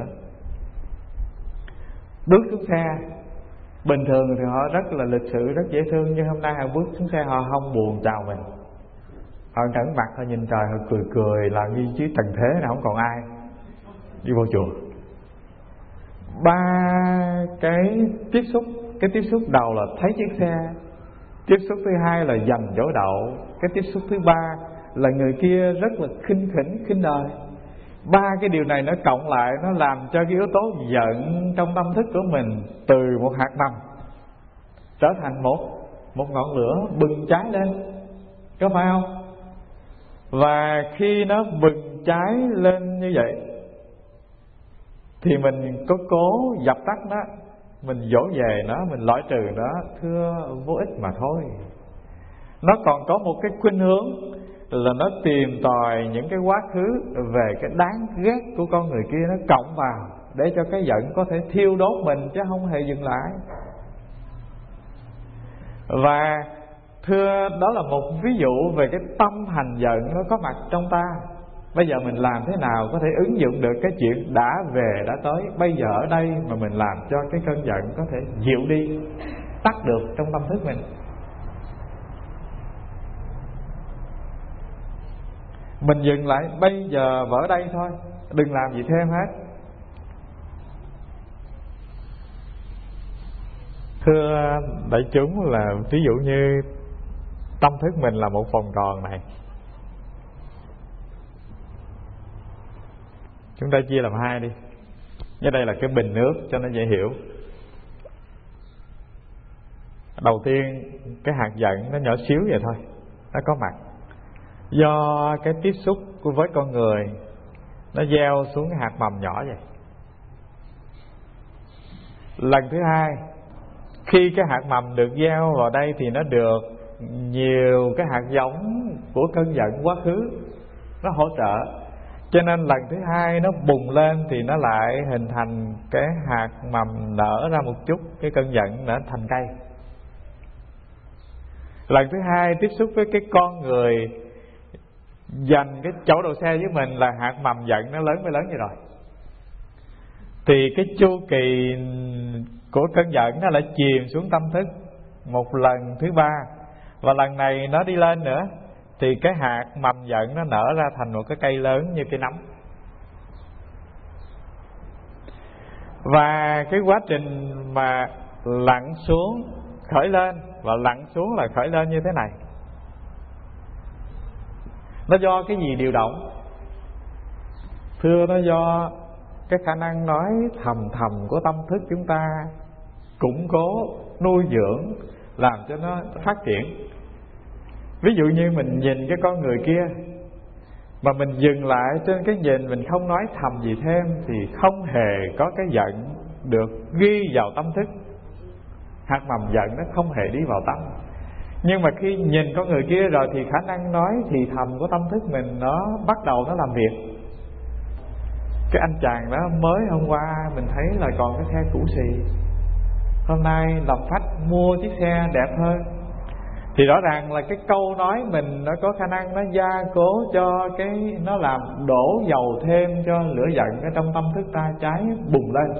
Bước xuống xe, bình thường thì họ rất là lịch sự, rất dễ thương, nhưng hôm nay họ bước xuống xe họ không buồn chào mình, họ ngẩng mặt, họ nhìn trời, họ cười cười, làm như chứ tận thế nào không còn ai. Đi vô chùa, 3 cái tiếp xúc. Cái tiếp xúc đầu là thấy chiếc xe, tiếp xúc thứ hai là giành chỗ đậu, cái tiếp xúc thứ 3 là người kia rất là khinh khỉnh, khinh đời. 3 cái điều này nó cộng lại, nó làm cho cái yếu tố giận trong tâm thức của mình từ một hạt mầm trở thành một ngọn lửa bừng cháy lên, có phải không? Và khi nó bừng cháy lên như vậy thì mình có cố dập tắt nó, mình dỗ về nó, mình loại trừ nó, thưa vô ích mà thôi. Nó còn có một cái khuynh hướng là nó tìm tòi những cái quá khứ về cái đáng ghét của con người kia, nó cộng vào để cho cái giận có thể thiêu đốt mình chứ không hề dừng lại. Và thưa, đó là một ví dụ về cái tâm hành giận nó có mặt trong ta. Bây giờ mình làm thế nào có thể ứng dụng được cái chuyện đã về đã tới bây giờ ở đây, mà mình làm cho cái cơn giận có thể dịu đi, tắt được trong tâm thức mình. Mình dừng lại bây giờ và ở đây thôi, đừng làm gì thêm hết. Thưa đại chúng, là ví dụ như tâm thức mình là một vòng tròn này, chúng ta chia làm 2 đi. Ở đây là cái bình nước cho nó dễ hiểu. Đầu tiên cái hạt giận nó nhỏ xíu vậy thôi, nó có mặt do cái tiếp xúc với con người, nó gieo xuống cái hạt mầm nhỏ vậy. Lần thứ 2, khi cái hạt mầm được gieo vào đây thì nó được nhiều cái hạt giống của cơn giận quá khứ nó hỗ trợ, cho nên lần thứ 2 nó bùng lên thì nó lại hình thành cái hạt mầm nở ra một chút, cái cơn giận nở thành cây. Lần thứ 2 tiếp xúc với cái con người giành cái chỗ đậu xe với mình là hạt mầm giận nó lớn mới lớn vậy rồi, thì cái chu kỳ của cơn giận nó lại chìm xuống tâm thức một lần thứ 3, và lần này nó đi lên nữa thì cái hạt mầm giận nó nở ra thành một cái cây lớn như cây nấm. Và cái quá trình mà lặn xuống khởi lên và lặn xuống là khởi lên như thế này, nó do cái gì điều động? Thưa, nó do cái khả năng nói thầm thầm của tâm thức chúng ta củng cố, nuôi dưỡng, làm cho nó phát triển. Ví dụ như mình nhìn cái con người kia mà mình dừng lại trên cái nhìn, mình không nói thầm gì thêm, thì không hề có cái giận được ghi vào tâm thức. Hạt mầm giận nó không hề đi vào tâm. Nhưng mà khi nhìn con người kia rồi thì khả năng nói thì thầm của tâm thức mình nó bắt đầu nó làm việc. Cái anh chàng đó mới hôm qua mình thấy là còn cái xe cũ xì, hôm nay làm phách mua chiếc xe đẹp hơn, thì rõ ràng là cái câu nói mình nó có khả năng nó gia cố cho cái, nó làm đổ dầu thêm cho lửa giận ở trong tâm thức ta cháy bùng lên.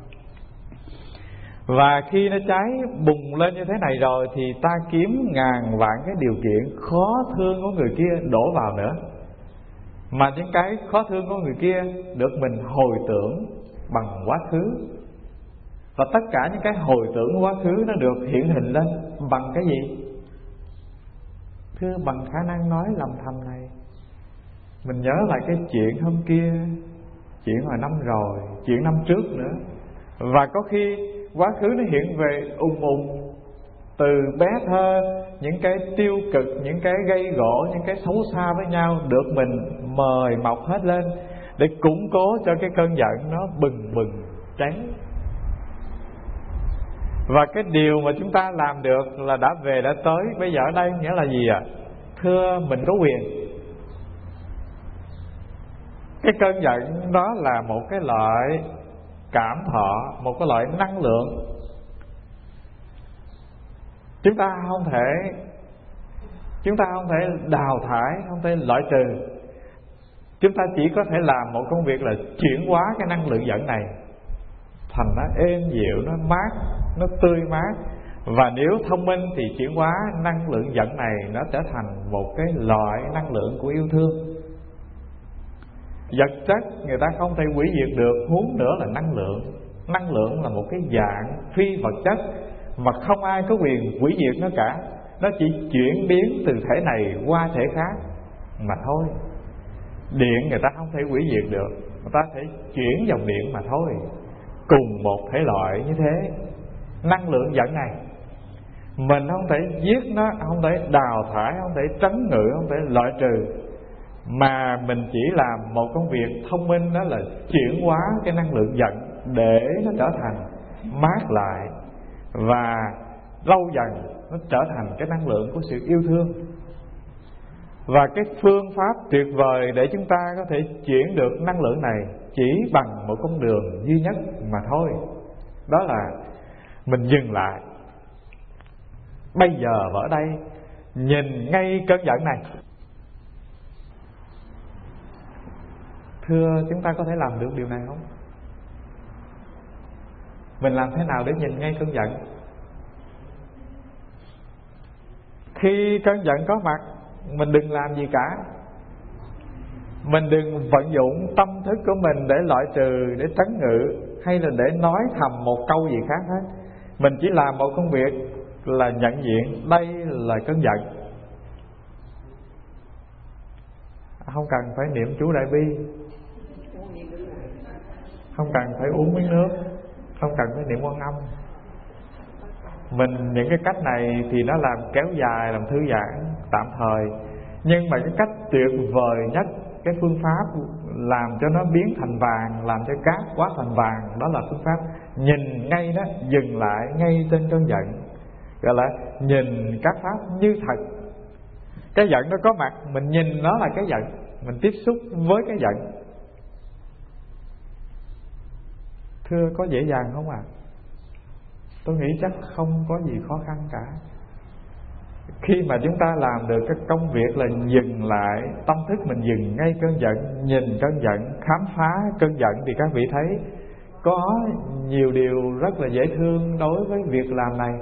Và khi nó cháy bùng lên như thế này rồi thì ta kiếm ngàn vạn cái điều kiện khó thương của người kia đổ vào nữa, mà những cái khó thương của người kia được mình hồi tưởng bằng quá khứ. Và tất cả những cái hồi tưởng quá khứ nó được hiện hình lên bằng cái gì? Thưa, bằng khả năng nói lầm thầm này. Mình nhớ lại cái chuyện hôm kia, chuyện hồi năm rồi, chuyện năm trước nữa. Và có khi quá khứ nó hiện về từ bé thơ, những cái tiêu cực, những cái gây gỗ, những cái xấu xa với nhau được mình mời mọc hết lên để củng cố cho cái cơn giận nó bừng bừng cháy. Và cái điều mà chúng ta làm được là đã về đã tới. Bây giờ ở đây nghĩa là gì ạ? Thưa mình có quyền. Cái cơn giận đó là một cái loại cảm thọ, một cái loại năng lượng. Chúng ta không thể đào thải, không thể loại trừ. Chúng ta chỉ có thể làm một công việc là chuyển hóa cái năng lượng giận này thành nó êm dịu, nó mát, nó tươi mát. Và nếu thông minh thì chuyển hóa năng lượng giận này nó trở thành một cái loại năng lượng của yêu thương. Vật chất người ta không thể hủy diệt được, huống nữa là năng lượng. Năng lượng là một cái dạng phi vật chất mà không ai có quyền hủy diệt nó cả. Nó chỉ chuyển biến từ thể này qua thể khác mà thôi. Điện người ta không thể hủy diệt được, người ta thể chuyển dòng điện mà thôi. Cùng một thể loại như thế. Năng lượng giận này mình không thể giết nó, không thể đào thải, không thể trấn ngự, không thể loại trừ, mà mình chỉ làm một công việc thông minh, đó là chuyển hóa cái năng lượng giận để nó trở thành mát lại, và lâu dần nó trở thành cái năng lượng của sự yêu thương. Và cái phương pháp tuyệt vời để chúng ta có thể chuyển được năng lượng này chỉ bằng một con đường duy nhất mà thôi. Đó là mình dừng lại bây giờ và ở đây, nhìn ngay cơn giận này. Thưa, chúng ta có thể làm được điều này không? Mình làm thế nào để nhìn ngay cơn giận? Khi cơn giận có mặt, mình đừng làm gì cả. Mình đừng vận dụng tâm thức của mình để loại trừ, để trấn ngự, hay là để nói thầm một câu gì khác hết. Mình chỉ làm một công việc là nhận diện đây là cơn giận. Không cần phải niệm chú Đại Bi, không cần phải uống miếng nước, không cần phải niệm Quan Âm. Mình những cái cách này thì nó làm kéo dài, làm thư giãn tạm thời. Nhưng mà cái cách tuyệt vời nhất, cái phương pháp làm cho nó biến thành vàng, làm cho cát hóa thành vàng, đó là phương pháp nhìn ngay đó, dừng lại ngay trên cơn giận. Gọi là nhìn các pháp như thật. Cái giận nó có mặt, mình nhìn nó là cái giận, mình tiếp xúc với cái giận. Thưa, có dễ dàng không ạ? Tôi nghĩ chắc không có gì khó khăn cả. Khi mà chúng ta làm được cái công việc là dừng lại, tâm thức mình dừng ngay cơn giận, nhìn cơn giận, khám phá cơn giận, thì các vị thấy có nhiều điều rất là dễ thương đối với việc làm này.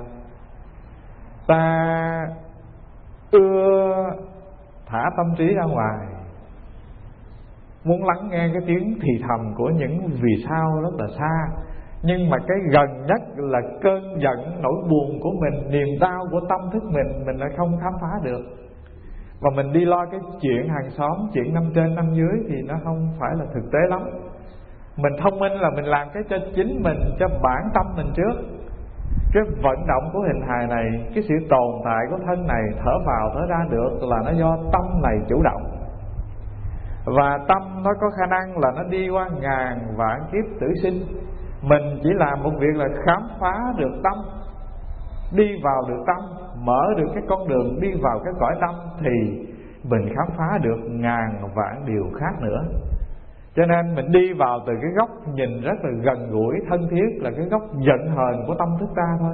Ta ưa thả tâm trí ra ngoài, muốn lắng nghe cái tiếng thì thầm của những vì sao rất là xa. Nhưng mà cái gần nhất là cơn giận, nỗi buồn của mình, niềm đau của tâm thức mình lại không khám phá được. Và mình đi lo cái chuyện hàng xóm, chuyện năm trên năm dưới thì nó không phải là thực tế lắm. Mình thông minh là mình làm cái cho chính mình, cho bản tâm mình trước. Cái vận động của hình hài này, cái sự tồn tại của thân này, thở vào thở ra được là nó do tâm này chủ động. Và tâm nó có khả năng là nó đi qua ngàn vạn kiếp tử sinh. Mình chỉ làm một việc là khám phá được tâm, đi vào được tâm, mở được cái con đường đi vào cái cõi tâm, thì mình khám phá được ngàn vạn điều khác nữa. Cho nên mình đi vào từ cái góc nhìn rất là gần gũi, thân thiết, là cái góc giận hờn của tâm thức ta thôi.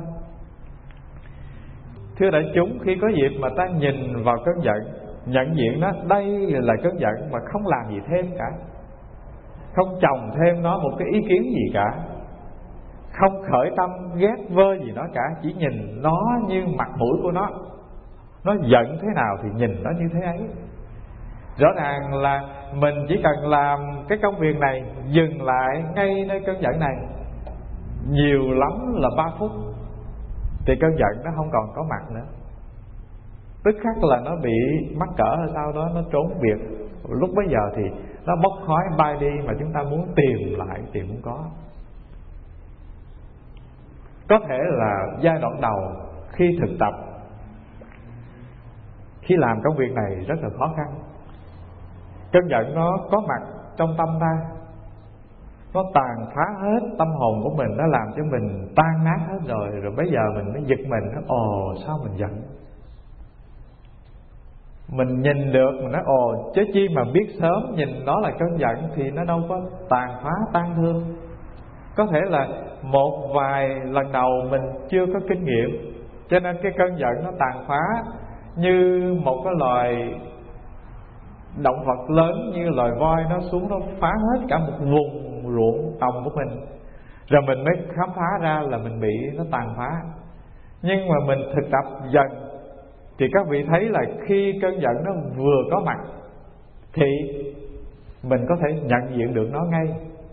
Thưa đại chúng, khi có dịp mà ta nhìn vào cơn giận, nhận diện nó, đây là cơn giận, mà không làm gì thêm cả, không chồng thêm nó một cái ý kiến gì cả, không khởi tâm ghét vơ gì nó cả, chỉ nhìn nó như mặt mũi của nó. Nó giận thế nào thì nhìn nó như thế ấy. Rõ ràng là mình chỉ cần làm cái công việc này, dừng lại ngay nơi cơn giận này, nhiều lắm là 3 phút, thì cơn giận nó không còn có mặt nữa. Tức khắc là nó bị mắc cỡ hay sao đó, nó trốn biệt. Lúc bấy giờ thì nó bốc khói bay đi, mà chúng ta muốn tìm lại tìm không có. Có thể là giai đoạn đầu khi thực tập, khi làm công việc này rất là khó khăn. Cơn giận nó có mặt trong tâm ta, nó tàn phá hết tâm hồn của mình, nó làm cho mình tan nát hết rồi. Rồi bây giờ mình mới giật mình, ồ sao mình giận. Mình nhìn được, mình nói ồ, chứ chi mà biết sớm nhìn nó là cơn giận thì nó đâu có tàn phá tan thương. Có thể là một vài lần đầu mình chưa có kinh nghiệm, cho nên cái cơn giận nó tàn phá như một cái loài động vật lớn, như loài voi nó xuống nó phá hết cả một vùng ruộng đồng của mình. Rồi mình mới khám phá ra là mình bị nó tàn phá. Nhưng mà mình thực tập dần thì các vị thấy là khi cơn giận nó vừa có mặt thì mình có thể nhận diện được nó ngay.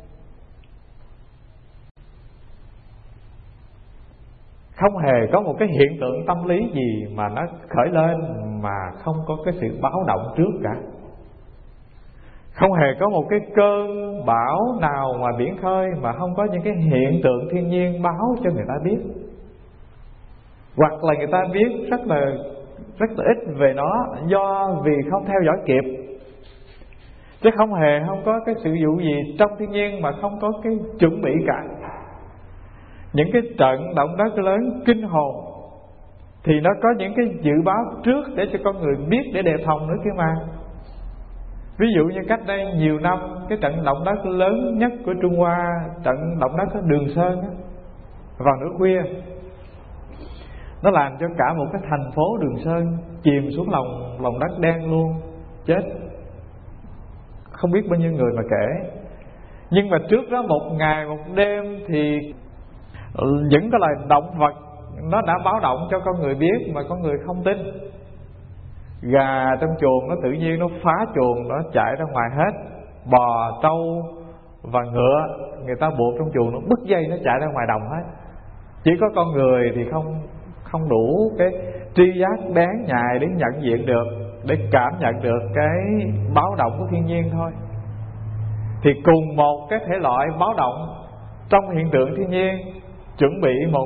Không hề có một cái hiện tượng tâm lý gì mà nó khởi lên mà không có cái sự báo động trước cả. Không hề có một cái cơn bão nào mà biển khơi mà không có những cái hiện tượng thiên nhiên báo cho người ta biết. Hoặc là người ta biết rất là ít về nó do vì không theo dõi kịp. Chứ không có cái sự vụ gì trong thiên nhiên mà không có cái chuẩn bị cả. Những cái trận động đất lớn kinh hồn thì nó có những cái dự báo trước để cho con người biết để đề phòng nữa kia mà. Ví dụ như cách đây nhiều năm, cái trận động đất lớn nhất của Trung Hoa, trận động đất ở Đường Sơn đó, vào nửa khuya, nó làm cho cả một cái thành phố Đường Sơn chìm xuống lòng đất đen luôn, chết không biết bao nhiêu người mà kể. Nhưng mà trước đó một ngày một đêm thì những cái loài động vật nó đã báo động cho con người biết mà con người không tin. Gà trong chuồng nó tự nhiên nó phá chuồng, nó chạy ra ngoài hết. Bò, trâu và ngựa người ta buộc trong chuồng, nó bứt dây nó chạy ra ngoài đồng hết. Chỉ có con người thì không đủ cái tri giác bén nhạy để nhận diện được, để cảm nhận được cái báo động của thiên nhiên thôi. Thì cùng một cái thể loại báo động trong hiện tượng thiên nhiên, chuẩn bị một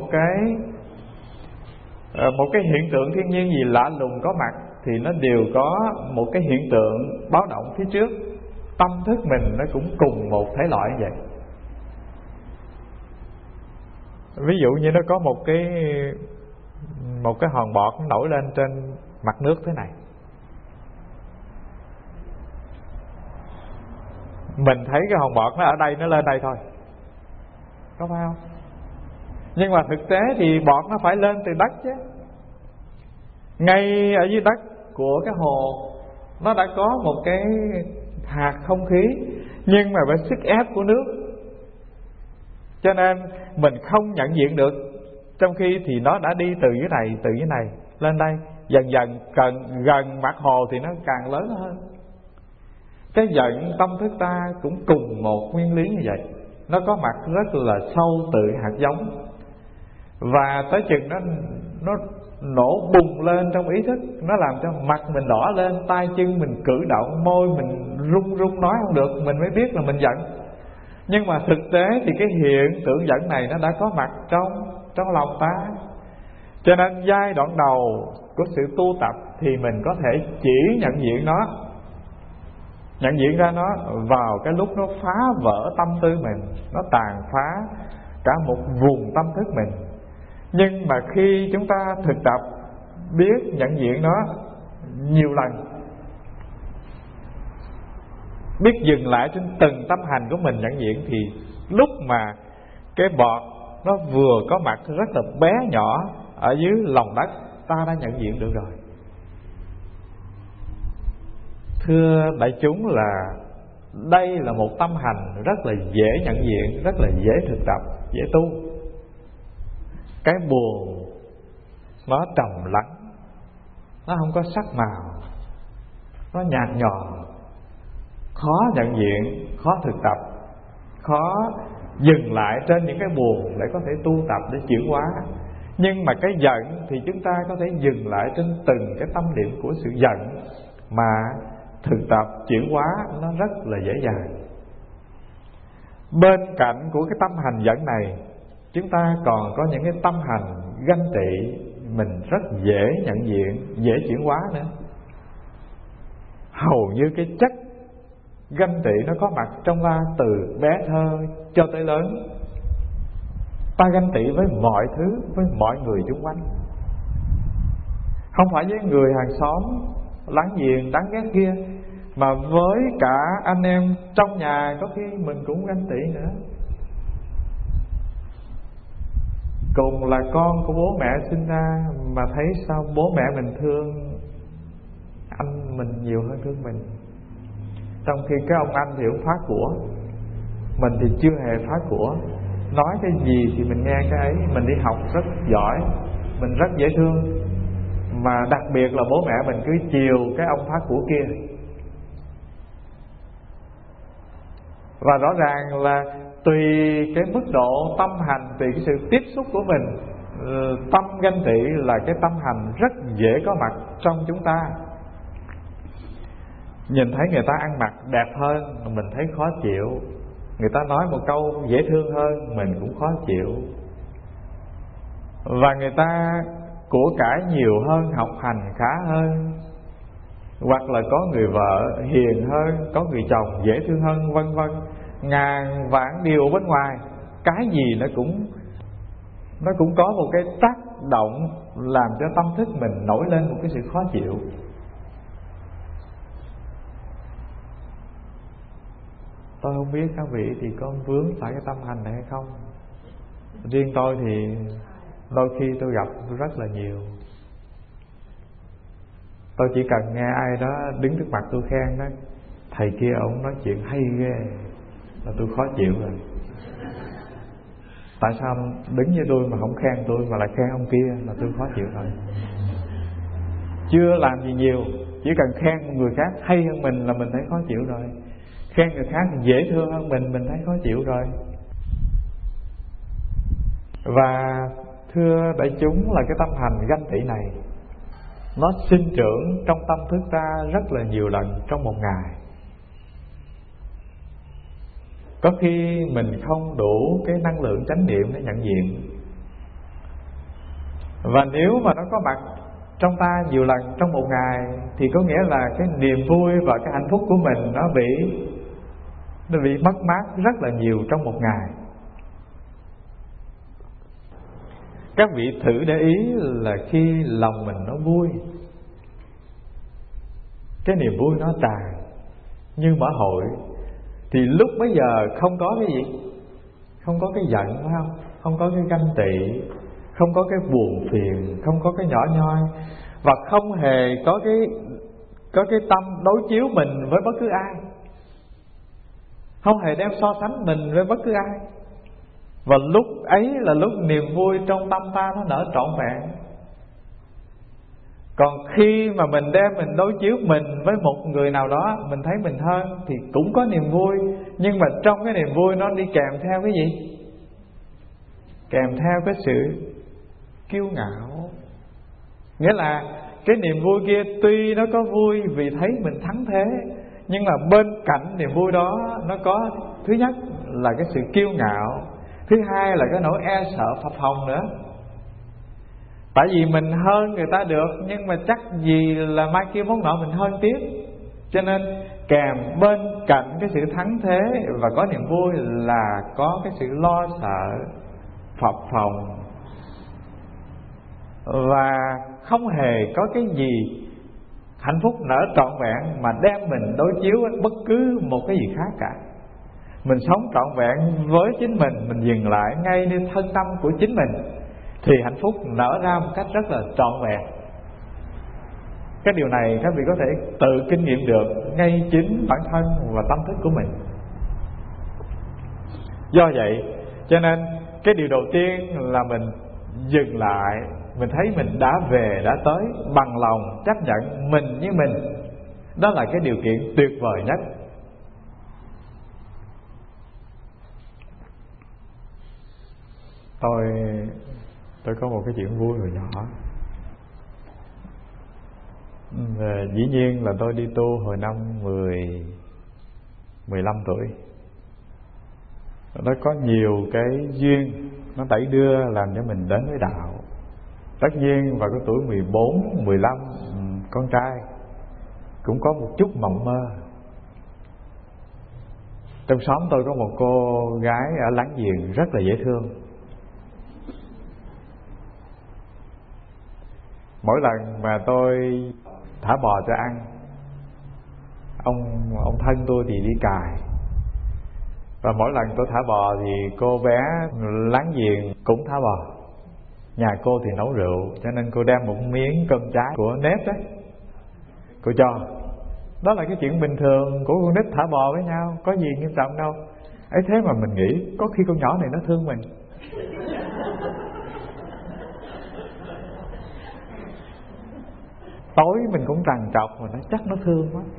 cái hiện tượng thiên nhiên gì lạ lùng có mặt thì nó đều có một cái hiện tượng báo động phía trước. Tâm thức mình nó cũng cùng một thể loại như vậy. Ví dụ như nó có một cái hòn bọt nó nổi lên trên mặt nước thế này. Mình thấy cái hòn bọt nó ở đây, nó lên đây thôi, có phải không? Nhưng mà thực tế thì bọt nó phải lên từ đất chứ. Ngay ở dưới đất của cái hồ nó đã có một cái hạt không khí, nhưng mà với sức ép của nước, cho nên mình không nhận diện được. Trong khi thì nó đã đi từ dưới này lên đây, dần dần gần mặt hồ thì nó càng lớn hơn. Cái giận tâm thức ta cũng cùng một nguyên lý như vậy. Nó có mặt rất là sâu từ hạt giống, và tới chừng nó nổ bùng lên trong ý thức, nó làm cho mặt mình đỏ lên, tay chân mình cử động, môi mình run nói không được, mình mới biết là mình giận. Nhưng mà thực tế thì cái hiện tượng giận này nó đã có mặt trong lòng ta. Cho nên giai đoạn đầu của sự tu tập thì mình có thể chỉ nhận diện ra nó vào cái lúc nó phá vỡ tâm tư mình, nó tàn phá cả một vùng tâm thức mình. Nhưng mà khi chúng ta thực tập biết nhận diện nó nhiều lần, biết dừng lại trên từng tâm hành của mình nhận diện, thì lúc mà cái bọt nó vừa có mặt rất là bé nhỏ ở dưới lòng đất, ta đã nhận diện được rồi. Thưa đại chúng, là đây là một tâm hành rất là dễ nhận diện, rất là dễ thực tập, dễ tu. Cái buồn nó trầm lắng, nó không có sắc màu, nó nhạt nhòa, khó nhận diện, khó thực tập, khó dừng lại trên những cái buồn để có thể tu tập, để chuyển hóa. Nhưng mà cái giận thì chúng ta có thể dừng lại trên từng cái tâm điểm của sự giận, mà thực tập chuyển hóa nó rất là dễ dàng. Bên cạnh của cái tâm hành giận này, chúng ta còn có những cái tâm hành ganh tị, mình rất dễ nhận diện, dễ chuyển hóa nữa. Hầu như cái chất Ganh tị nó có mặt trong ta từ bé thơ cho tới lớn. Ta ganh tị với mọi thứ, với mọi người xung quanh, không phải với người hàng xóm láng giềng đáng ghét kia, mà với cả anh em trong nhà có khi mình cũng ganh tị nữa. Cùng là con của bố mẹ sinh ra mà thấy sao bố mẹ mình thương anh mình nhiều hơn thương mình, trong khi cái ông anh thì ông phá của, mình thì chưa hề phá của. Nói cái gì thì mình nghe cái ấy. Mình đi học rất giỏi, mình rất dễ thương, mà đặc biệt là bố mẹ mình cứ chiều cái ông phá của kia. Và rõ ràng là tùy cái mức độ tâm hành, tùy cái sự tiếp xúc của mình, tâm ganh tị là cái tâm hành rất dễ có mặt trong chúng ta. Nhìn thấy người ta ăn mặc đẹp hơn, mình thấy khó chịu. Người ta nói một câu dễ thương hơn, mình cũng khó chịu. Và người ta của cải nhiều hơn, học hành khá hơn, hoặc là có người vợ hiền hơn, có người chồng dễ thương hơn, vân vân. Ngàn vạn điều bên ngoài, cái gì nó cũng có một cái tác động làm cho tâm thức mình nổi lên một cái sự khó chịu. Tôi không biết các vị thì có vướng phải cái tâm hành này hay không. Riêng tôi thì đôi khi tôi gặp rất là nhiều. Tôi chỉ cần nghe ai đó đứng trước mặt tôi khen đó, thầy kia ổng nói chuyện hay ghê, là tôi khó chịu rồi. Tại sao đứng với tôi mà không khen tôi mà lại khen ông kia, là tôi khó chịu rồi. Chưa làm gì nhiều, chỉ cần khen người khác hay hơn mình là mình thấy khó chịu rồi. Khen người khác dễ thương hơn mình thấy khó chịu rồi. Và thưa đại chúng, là cái tâm hành ganh tị này nó sinh trưởng trong tâm thức ta rất là nhiều lần trong một ngày. Có khi mình không đủ cái năng lượng chánh niệm để nhận diện. Và nếu mà nó có mặt trong ta nhiều lần trong một ngày, thì có nghĩa là cái niềm vui và cái hạnh phúc của mình nó bị mất mát rất là nhiều trong một ngày. Các vị thử để ý là khi lòng mình nó vui, cái niềm vui nó tràn như mở hội, thì lúc bấy giờ không có cái gì, không có cái giận, phải không? Không có cái ganh tị, không có cái buồn phiền, không có cái nhỏ nhoi, và không hề có cái tâm đối chiếu mình với bất cứ ai, không hề đem so sánh mình với bất cứ ai. Và lúc ấy là lúc niềm vui trong tâm ta nó nở trọn vẹn. Còn khi mà mình đem mình đối chiếu mình với một người nào đó, mình thấy mình hơn, thì cũng có niềm vui, nhưng mà trong cái niềm vui nó đi kèm theo cái gì? Kèm theo cái sự kiêu ngạo. Nghĩa là cái niềm vui kia tuy nó có vui vì thấy mình thắng thế, nhưng mà bên cạnh niềm vui đó nó có, thứ nhất là cái sự kiêu ngạo, thứ hai là cái nỗi e sợ phập phồng nữa. Tại vì mình hơn người ta được, nhưng mà chắc gì là mai kia mốt nọ mình hơn tiếp. Cho nên kèm bên cạnh cái sự thắng thế và có niềm vui là có cái sự lo sợ, phập phồng, và không hề có cái gì hạnh phúc nở trọn vẹn mà đem mình đối chiếu với bất cứ một cái gì khác cả. Mình sống trọn vẹn với chính mình dừng lại ngay nơi thân tâm của chính mình, thì hạnh phúc nở ra một cách rất là trọn vẹn. Cái điều này các vị có thể tự kinh nghiệm được ngay chính bản thân và tâm thức của mình. Do vậy cho nên cái điều đầu tiên là mình dừng lại, mình thấy mình đã về, đã tới, bằng lòng chấp nhận mình với mình. Đó là cái điều kiện tuyệt vời nhất. Tôi có một cái chuyện vui hồi nhỏ. Dĩ nhiên là tôi đi tu hồi năm 15 tuổi. Nó có nhiều cái duyên nó đẩy đưa làm cho mình đến với đạo. Tất nhiên vào cái tuổi 14, 15, con trai cũng có một chút mộng mơ. Trong xóm tôi có một cô gái ở láng giềng rất là dễ thương. Mỗi lần mà tôi thả bò cho ăn, ông thân tôi thì đi cài, và mỗi lần tôi thả bò thì cô bé láng giềng cũng thả bò. Nhà cô thì nấu rượu, cho nên cô đem một miếng cơm trái của nếp đấy, cô cho. Đó là cái chuyện bình thường của con nít thả bò với nhau, có gì nghiêm trọng đâu. Ấy thế mà mình nghĩ có khi con nhỏ này nó thương mình. Tối mình cũng trằn trọc mà nó chắc nó thương quá.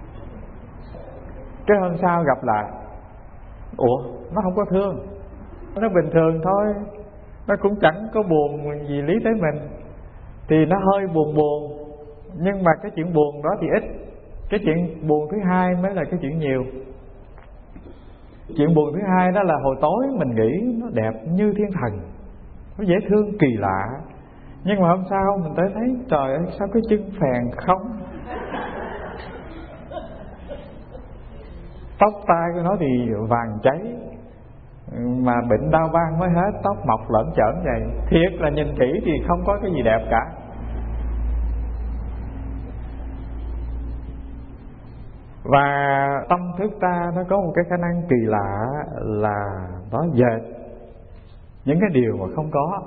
Cái hôm sau gặp lại, ủa nó không có thương, nó bình thường thôi, nó cũng chẳng có buồn gì lý tới mình. Thì nó hơi buồn, nhưng mà cái chuyện buồn đó thì ít. Cái chuyện buồn thứ hai mới là cái chuyện nhiều. Chuyện buồn thứ hai đó là hồi tối mình nghĩ nó đẹp như thiên thần, nó dễ thương kỳ lạ, nhưng mà hôm sau mình tới thấy trời ơi sao cái chân phèn không, tóc tai của nó thì vàng cháy, mà bệnh đau ban mới hết, tóc mọc lởn chởn vậy. Thiệt là nhìn kỹ thì không có cái gì đẹp cả. Và tâm thức ta nó có một cái khả năng kỳ lạ là nó dệt những cái điều mà không có.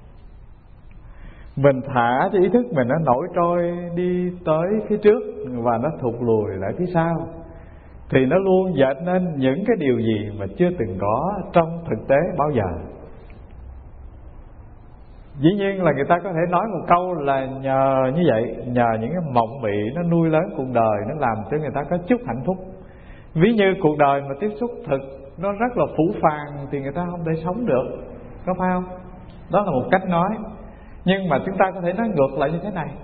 Mình thả cho ý thức mình nó nổi trôi đi tới phía trước và nó thụt lùi lại phía sau, thì nó luôn dệt nên những cái điều gì mà chưa từng có trong thực tế bao giờ. Dĩ nhiên là người ta có thể nói một câu là nhờ như vậy, nhờ những cái mộng mị nó nuôi lớn cuộc đời, nó làm cho người ta có chút hạnh phúc. Ví như cuộc đời mà tiếp xúc thực nó rất là phũ phàng thì người ta không thể sống được, có phải không? Đó là một cách nói. Nhưng mà chúng ta có thể nói ngược lại như thế này: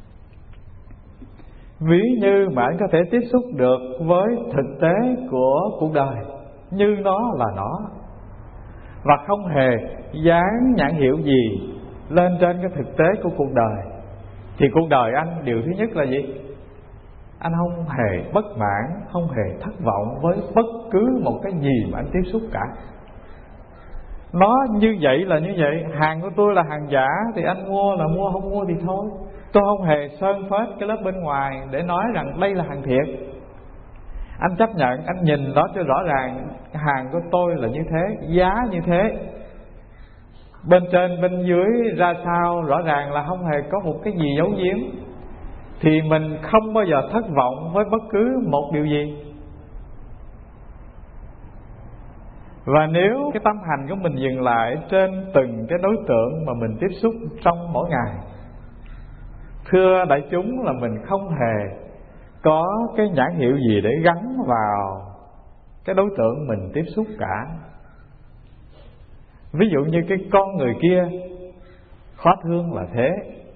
ví như mà anh có thể tiếp xúc được với thực tế của cuộc đời như nó là nó, và không hề dán nhãn hiệu gì lên trên cái thực tế của cuộc đời, thì cuộc đời anh điều thứ nhất là gì? Anh không hề bất mãn, không hề thất vọng với bất cứ một cái gì mà anh tiếp xúc cả. Nó như vậy là như vậy. Hàng của tôi là hàng giả thì anh mua là mua, không mua thì thôi. Tôi không hề sơn phết cái lớp bên ngoài để nói rằng đây là hàng thiệt. Anh chấp nhận, anh nhìn đó cho rõ ràng, hàng của tôi là như thế, giá như thế, bên trên bên dưới ra sao rõ ràng là không hề có một cái gì giấu giếm, thì mình không bao giờ thất vọng với bất cứ một điều gì. Và nếu cái tâm hành của mình dừng lại trên từng cái đối tượng mà mình tiếp xúc trong mỗi ngày, thưa đại chúng là mình không hề có cái nhãn hiệu gì để gắn vào cái đối tượng mình tiếp xúc cả. Ví dụ như cái con người kia khó thương là thế,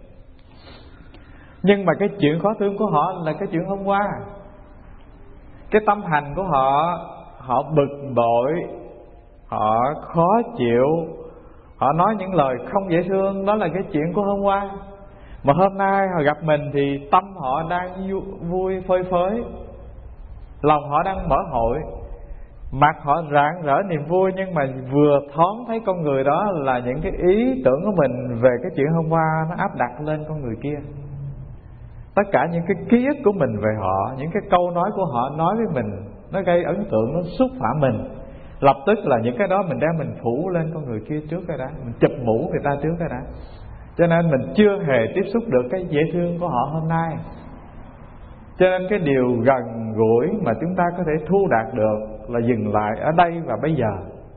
nhưng mà cái chuyện khó thương của họ là cái chuyện hôm qua. Cái tâm hành của họ, họ bực bội, họ khó chịu, họ nói những lời không dễ thương, đó là cái chuyện của hôm qua. Mà hôm nay họ gặp mình thì tâm họ đang vui phơi phới, lòng họ đang mở hội, mặt họ rạng rỡ niềm vui, nhưng mà vừa thoáng thấy con người đó là những cái ý tưởng của mình về cái chuyện hôm qua nó áp đặt lên con người kia. Tất cả những cái ký ức của mình về họ, những cái câu nói của họ nói với mình, nó gây ấn tượng, nó xúc phạm mình. Lập tức là những cái đó mình đem mình phủ lên con người kia trước cái đã, mình chụp mũ người ta trước cái đã. Cho nên mình chưa hề tiếp xúc được cái dễ thương của họ hôm nay. Cho nên cái điều gần gũi mà chúng ta có thể thu đạt được là dừng lại ở đây và bây giờ,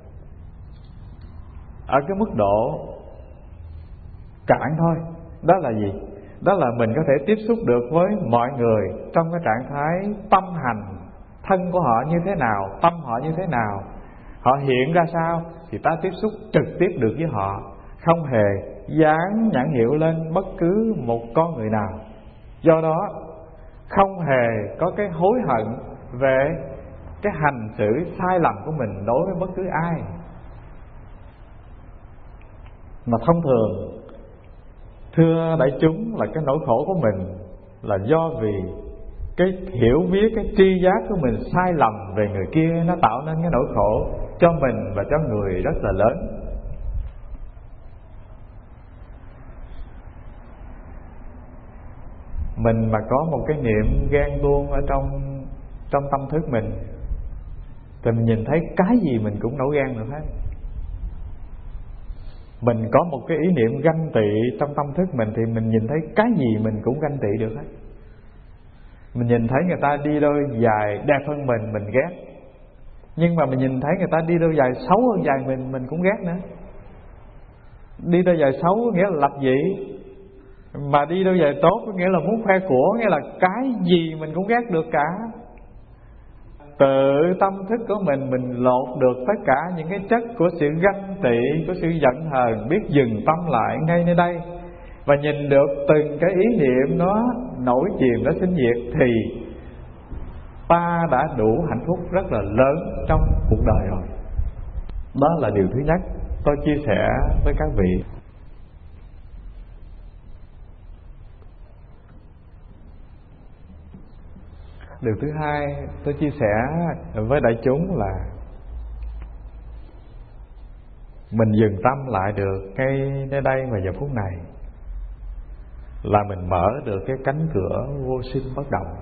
ở cái mức độ cạn thôi. Đó là gì? Đó là mình có thể tiếp xúc được với mọi người trong cái trạng thái tâm hành thân của họ như thế nào, tâm họ như thế nào, họ hiện ra sao, thì ta tiếp xúc trực tiếp được với họ, không hề dán nhãn hiệu lên bất cứ một con người nào. Do đó không hề có cái hối hận về cái hành xử sai lầm của mình đối với bất cứ ai. Mà thông thường, thưa đại chúng, là cái nỗi khổ của mình là do vì cái hiểu biết, cái tri giác của mình sai lầm về người kia, nó tạo nên cái nỗi khổ cho mình và cho người rất là lớn. Mình mà có một cái niệm ghen tuông ở trong tâm thức mình, thì mình nhìn thấy cái gì mình cũng nổi ghen được hết. Mình có một cái ý niệm ganh tị trong tâm thức mình, thì mình nhìn thấy cái gì mình cũng ganh tị được hết. Mình nhìn thấy người ta đi đôi giày đẹp hơn mình ghét. Nhưng mà mình nhìn thấy người ta đi đôi giày xấu hơn giày mình cũng ghét nữa. Đi đôi giày xấu nghĩa là lập dị, mà đi đôi giày tốt nghĩa là muốn khoe của, nghĩa là cái gì mình cũng ghét được cả. Tự tâm thức của mình lột được tất cả những cái chất của sự ganh tị, của sự giận hờn, biết dừng tâm lại ngay nơi đây và nhìn được từng cái ý niệm nó nổi chìm, nó sinh diệt, thì ta đã đủ hạnh phúc rất là lớn trong cuộc đời rồi. Đó là điều thứ nhất tôi chia sẻ với các vị. Điều thứ hai tôi chia sẻ với đại chúng là mình dừng tâm lại được ngay nơi đây và giờ phút này là mình mở được cái cánh cửa vô sinh bất động.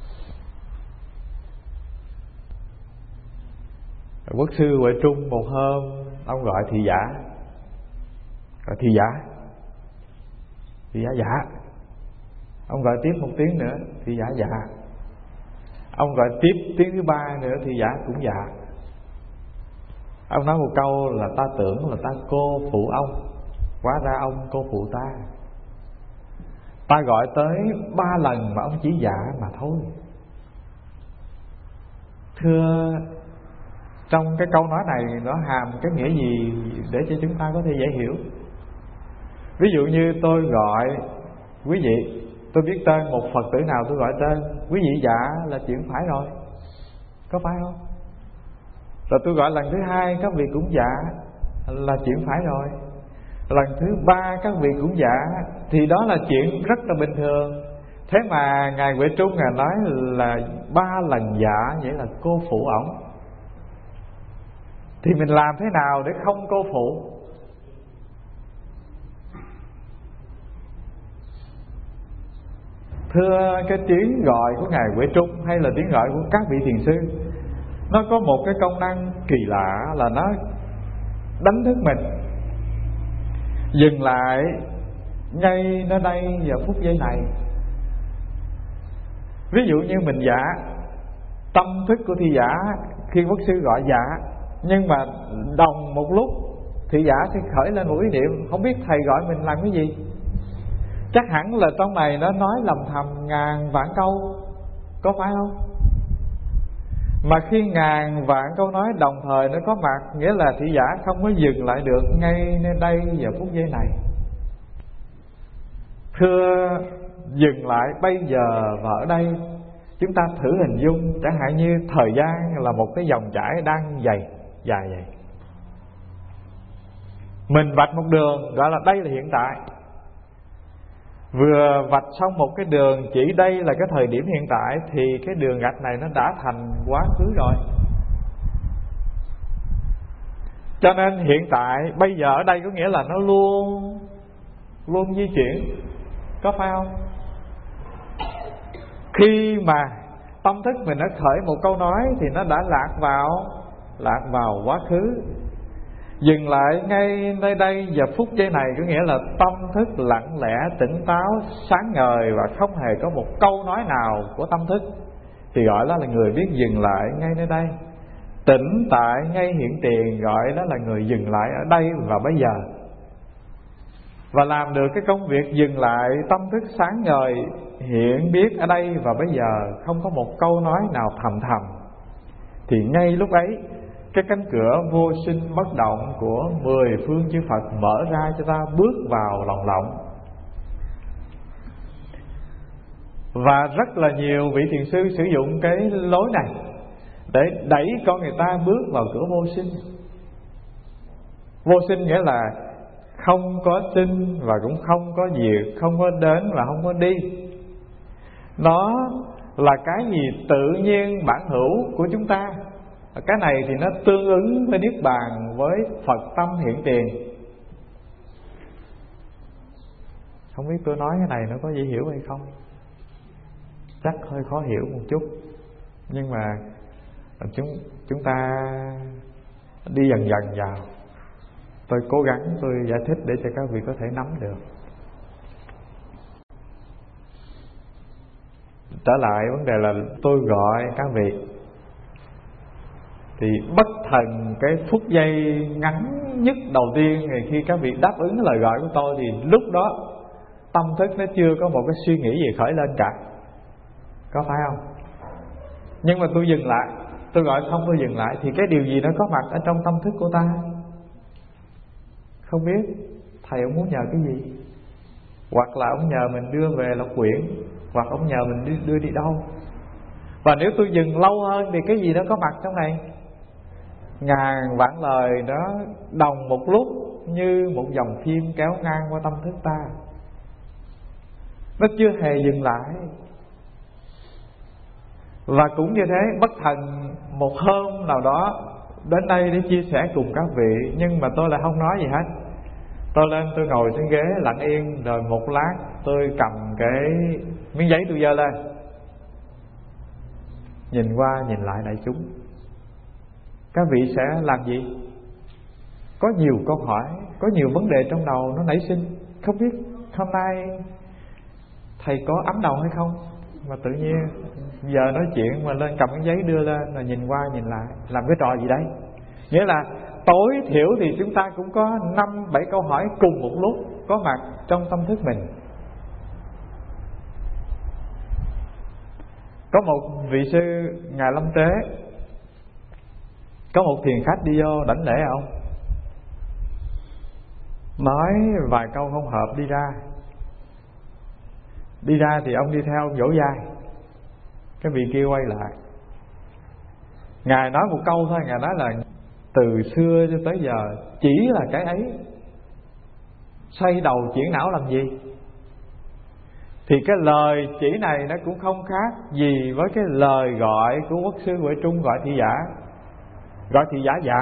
Quốc sư Huệ Trung một hôm ông gọi thị giả, gọi thị giả dạ. Ông gọi tiếp một tiếng nữa, thị giả dạ. Ông gọi tiếp tiếng thứ ba nữa, thị giả cũng dạ. Ông nói một câu là ta tưởng là ta cô phụ ông, hóa ra ông cô phụ ta. Ta gọi tới 3 lần mà ông chỉ dạ mà thôi. Thưa, trong cái câu nói này nó hàm cái nghĩa gì để cho chúng ta có thể dễ hiểu? Ví dụ như tôi gọi quý vị, tôi biết tên một Phật tử nào tôi gọi tên, quý vị dạ là chuyện phải rồi, có phải không? Rồi tôi gọi lần thứ hai các vị cũng dạ là chuyện phải rồi. Lần thứ ba các vị cũng dạ thì đó là chuyện rất là bình thường. Thế mà Ngài Huệ Trung Ngài nói là 3 lần dạ vậy là cô phụ ổng. Thì mình làm thế nào để không cô phụ? Thưa, cái tiếng gọi của Ngài Huệ Trung hay là tiếng gọi của các vị thiền sư, nó có một cái công năng kỳ lạ là nó đánh thức mình dừng lại ngay nơi đây giờ phút giây này. Ví dụ như mình dạ, tâm thức của thị giả khi quốc sư gọi dạ, nhưng mà đồng một lúc thị giả sẽ khởi lên một ý niệm, không biết thầy gọi mình làm cái gì. Chắc hẳn là trong này nó nói lầm thầm ngàn vạn câu, có phải không? Mà khi ngàn vạn câu nói đồng thời nó có mặt, nghĩa là thị giả không có dừng lại được ngay nơi đây giờ phút giây này. Thưa, dừng lại bây giờ và ở đây. Chúng ta thử hình dung chẳng hạn như thời gian là một cái dòng chảy đang dài vậy. Mình vạch một đường gọi là đây là hiện tại. Vừa vạch xong một cái đường chỉ đây là cái thời điểm hiện tại, thì cái đường gạch này nó đã thành quá khứ rồi. Cho nên hiện tại bây giờ ở đây có nghĩa là nó luôn di chuyển, có phải không? Khi mà tâm thức mình nó khởi một câu nói thì nó đã lạc vào quá khứ. Dừng lại ngay nơi đây giờ phút giây này có nghĩa là tâm thức lặng lẽ, tỉnh táo, sáng ngời và không hề có một câu nói nào của tâm thức, thì gọi đó là người biết dừng lại ngay nơi đây. Tỉnh tại ngay hiện tiền gọi đó là người dừng lại ở đây và bây giờ. Và làm được cái công việc dừng lại, tâm thức sáng ngời hiện biết ở đây và bây giờ, không có một câu nói nào thầm thầm, thì ngay lúc ấy cái cánh cửa vô sinh bất động của 10 phương chư Phật mở ra cho ta bước vào lòng lộng. Và rất là nhiều vị thiền sư sử dụng cái lối này để đẩy con người ta bước vào cửa vô sinh. Vô sinh nghĩa là không có sinh và cũng không có diệt, không có đến và không có đi. Nó là cái gì tự nhiên bản hữu của chúng ta. Cái này thì nó tương ứng với Niết Bàn, với Phật tâm hiện tiền. Không biết tôi nói cái này nó có dễ hiểu hay không? Chắc hơi khó hiểu một chút, nhưng mà chúng ta đi dần dần vào. Tôi cố gắng tôi giải thích để cho các vị có thể nắm được. Trở lại vấn đề là tôi gọi các vị, thì bất thần cái phút giây ngắn nhất đầu tiên thì khi các vị đáp ứng lời gọi của tôi, thì lúc đó tâm thức nó chưa có một cái suy nghĩ gì khởi lên cả, có phải không? Nhưng mà tôi dừng lại, tôi gọi xong tôi dừng lại, thì cái điều gì nó có mặt ở trong tâm thức của ta? Không biết thầy ông muốn nhờ cái gì, hoặc là ông nhờ mình đưa về Lộc Quyển, hoặc ông nhờ mình đưa đi đâu. Và nếu tôi dừng lâu hơn thì cái gì nó có mặt trong này? Ngàn vạn lời đó đồng một lúc, như một dòng phim kéo ngang qua tâm thức ta, nó chưa hề dừng lại. Và cũng như thế, bất thần một hôm nào đó đến đây để chia sẻ cùng các vị, nhưng mà tôi lại không nói gì hết. Tôi lên tôi ngồi trên ghế lặng yên, rồi một lát tôi cầm cái miếng giấy tôi giơ lên, nhìn qua nhìn lại đại chúng. Các vị sẽ làm gì? Có nhiều câu hỏi, có nhiều vấn đề trong đầu nó nảy sinh. Không biết hôm nay thầy có ấm đầu hay không, mà tự nhiên giờ nói chuyện mà lên cầm cái giấy đưa lên, rồi nhìn qua nhìn lại, làm cái trò gì đấy? Nghĩa là tối thiểu thì chúng ta cũng có 5-7 câu hỏi cùng một lúc có mặt trong tâm thức mình. Có một vị sư Ngài Lâm Tế, có một thiền khách đi vô đảnh lễ ông, nói vài câu không hợp đi ra. Đi ra thì ông đi theo, ông vỗ vai. Cái vị kia quay lại, Ngài nói một câu thôi. Ngài nói là từ xưa cho tới giờ chỉ là cái ấy, xoay đầu chuyển não làm gì? Thì cái lời chỉ này nó cũng không khác gì với cái lời gọi của Quốc sư Huệ Trung gọi thị giả. Gọi thị giả dạ.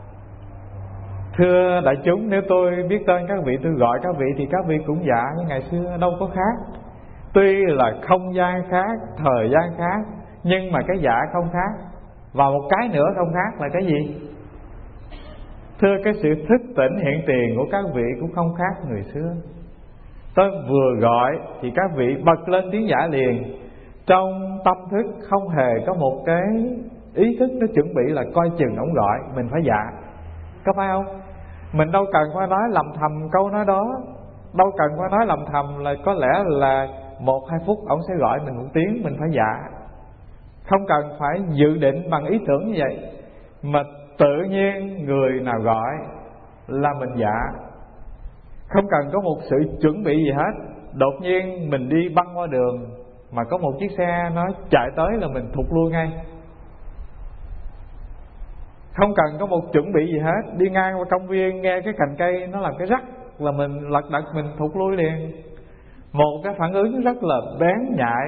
Thưa đại chúng, nếu tôi biết tên các vị, tôi gọi các vị thì các vị cũng dạ như ngày xưa, đâu có khác. Tuy là không gian khác, thời gian khác, nhưng mà cái dạ không khác. Và một cái nữa không khác là cái gì? Thưa, cái sự thức tỉnh hiện tiền của các vị cũng không khác người xưa. Tôi vừa gọi thì các vị bật lên tiếng dạ liền. Trong tâm thức không hề có một cái ý thức nó chuẩn bị là coi chừng ổng gọi mình phải dạ, có phải không? Mình đâu cần phải nói lầm thầm câu nói đó, đâu cần phải nói lầm thầm là có lẽ là 1-2 phút ổng sẽ gọi mình một tiếng mình phải dạ. Không cần phải dự định bằng ý tưởng như vậy, mà tự nhiên người nào gọi là mình dạ. Không cần có một sự chuẩn bị gì hết. Đột nhiên mình đi băng qua đường mà có một chiếc xe nó chạy tới là mình thụt lui ngay. Không cần có một chuẩn bị gì hết. Đi ngang qua công viên nghe cái cành cây nó làm cái rắc là mình lật đật mình thụt lui liền. Một cái phản ứng rất là bén nhạy,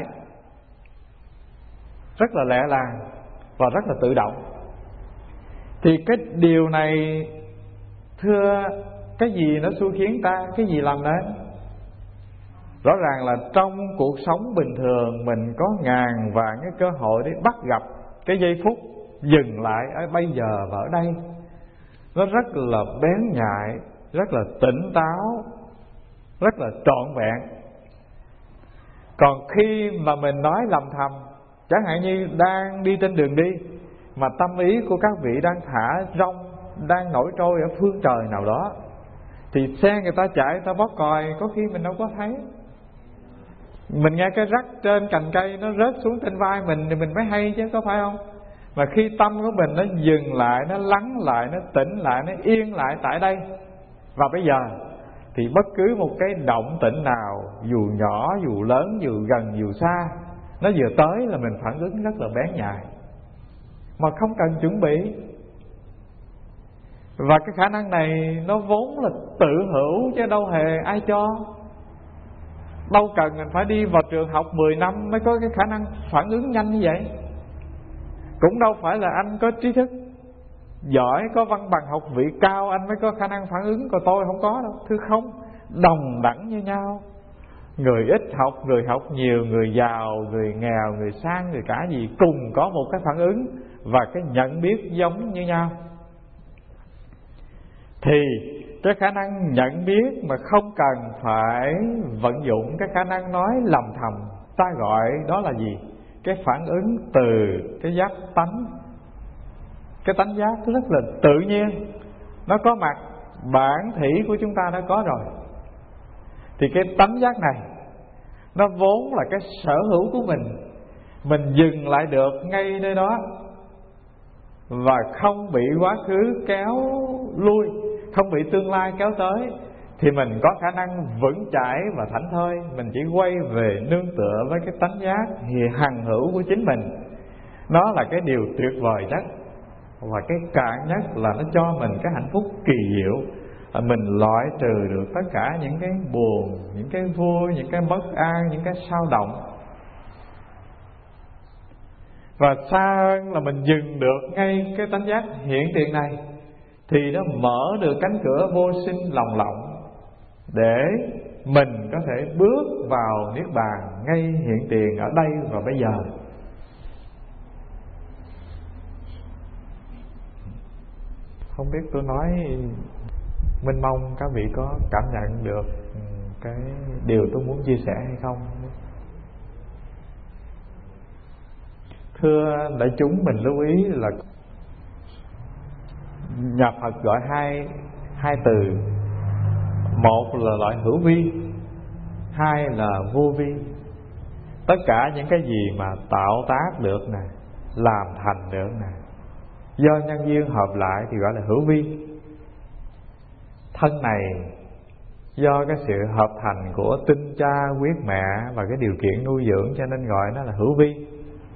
rất là lẹ làng và rất là tự động. Thì cái điều này, thưa, cái gì nó xui khiến ta, cái gì làm nên? Rõ ràng là trong cuộc sống bình thường mình có ngàn vạn cái cơ hội để bắt gặp cái giây phút dừng lại ở bây giờ và ở đây. Nó rất là bén nhạy, rất là tỉnh táo, rất là trọn vẹn. Còn khi mà mình nói lầm thầm, chẳng hạn như đang đi trên đường đi mà tâm ý của các vị đang thả rong, đang nổi trôi ở phương trời nào đó, thì xe người ta chạy, người ta bóp còi, có khi mình đâu có thấy. Mình nghe cái rắc trên cành cây nó rớt xuống trên vai mình thì mình mới hay chứ, có phải không? Mà khi tâm của mình nó dừng lại, nó lắng lại, nó tĩnh lại, nó yên lại tại đây và bây giờ, thì bất cứ một cái động tĩnh nào, dù nhỏ, dù lớn, dù gần, dù xa, nó vừa tới là mình phản ứng rất là bén nhạy, mà không cần chuẩn bị. Và cái khả năng này nó vốn là tự hữu chứ đâu hề ai cho. Đâu cần mình phải đi vào trường học 10 năm mới có cái khả năng phản ứng nhanh như vậy. Cũng đâu phải là anh có trí thức giỏi, có văn bằng học vị cao anh mới có khả năng phản ứng, còn tôi không có đâu. Thưa không, đồng đẳng như nhau. Người ít học, người học nhiều, người giàu, người nghèo, người sang, người cả gì cùng có một cái phản ứng và cái nhận biết giống như nhau. Thì cái khả năng nhận biết mà không cần phải vận dụng cái khả năng nói lầm thầm, ta gọi đó là gì? Cái phản ứng từ cái giác tánh. Cái tánh giác rất là tự nhiên, nó có mặt, bản thể của chúng ta đã có rồi. Thì cái tánh giác này nó vốn là cái sở hữu của mình dừng lại được ngay nơi đó và không bị quá khứ kéo lui, không bị tương lai kéo tới, thì mình có khả năng vững chãi và thảnh thơi. Mình chỉ quay về nương tựa với cái tánh giác hằng hữu của chính mình. Nó là cái điều tuyệt vời nhất và cái cạn nhất là nó cho mình cái hạnh phúc kỳ diệu. Mình loại trừ được tất cả những cái buồn, những cái vui, những cái bất an, những cái sao động. Và xa hơn là mình dừng được ngay cái tánh giác hiện tiền này, thì nó mở được cánh cửa vô sinh lòng lộng để mình có thể bước vào niết bàn ngay hiện tiền ở đây và bây giờ. Không biết tôi nói mênh mông các vị có cảm nhận được cái điều tôi muốn chia sẻ hay không? Thưa đại chúng, mình lưu ý là nhà Phật gọi hai từ. Một là loại hữu vi, hai là vô vi. Tất cả những cái gì mà tạo tác được nè, làm thành được nè, do nhân duyên hợp lại thì gọi là hữu vi. Thân này do cái sự hợp thành của tinh cha huyết mẹ và cái điều kiện nuôi dưỡng, cho nên gọi nó là hữu vi.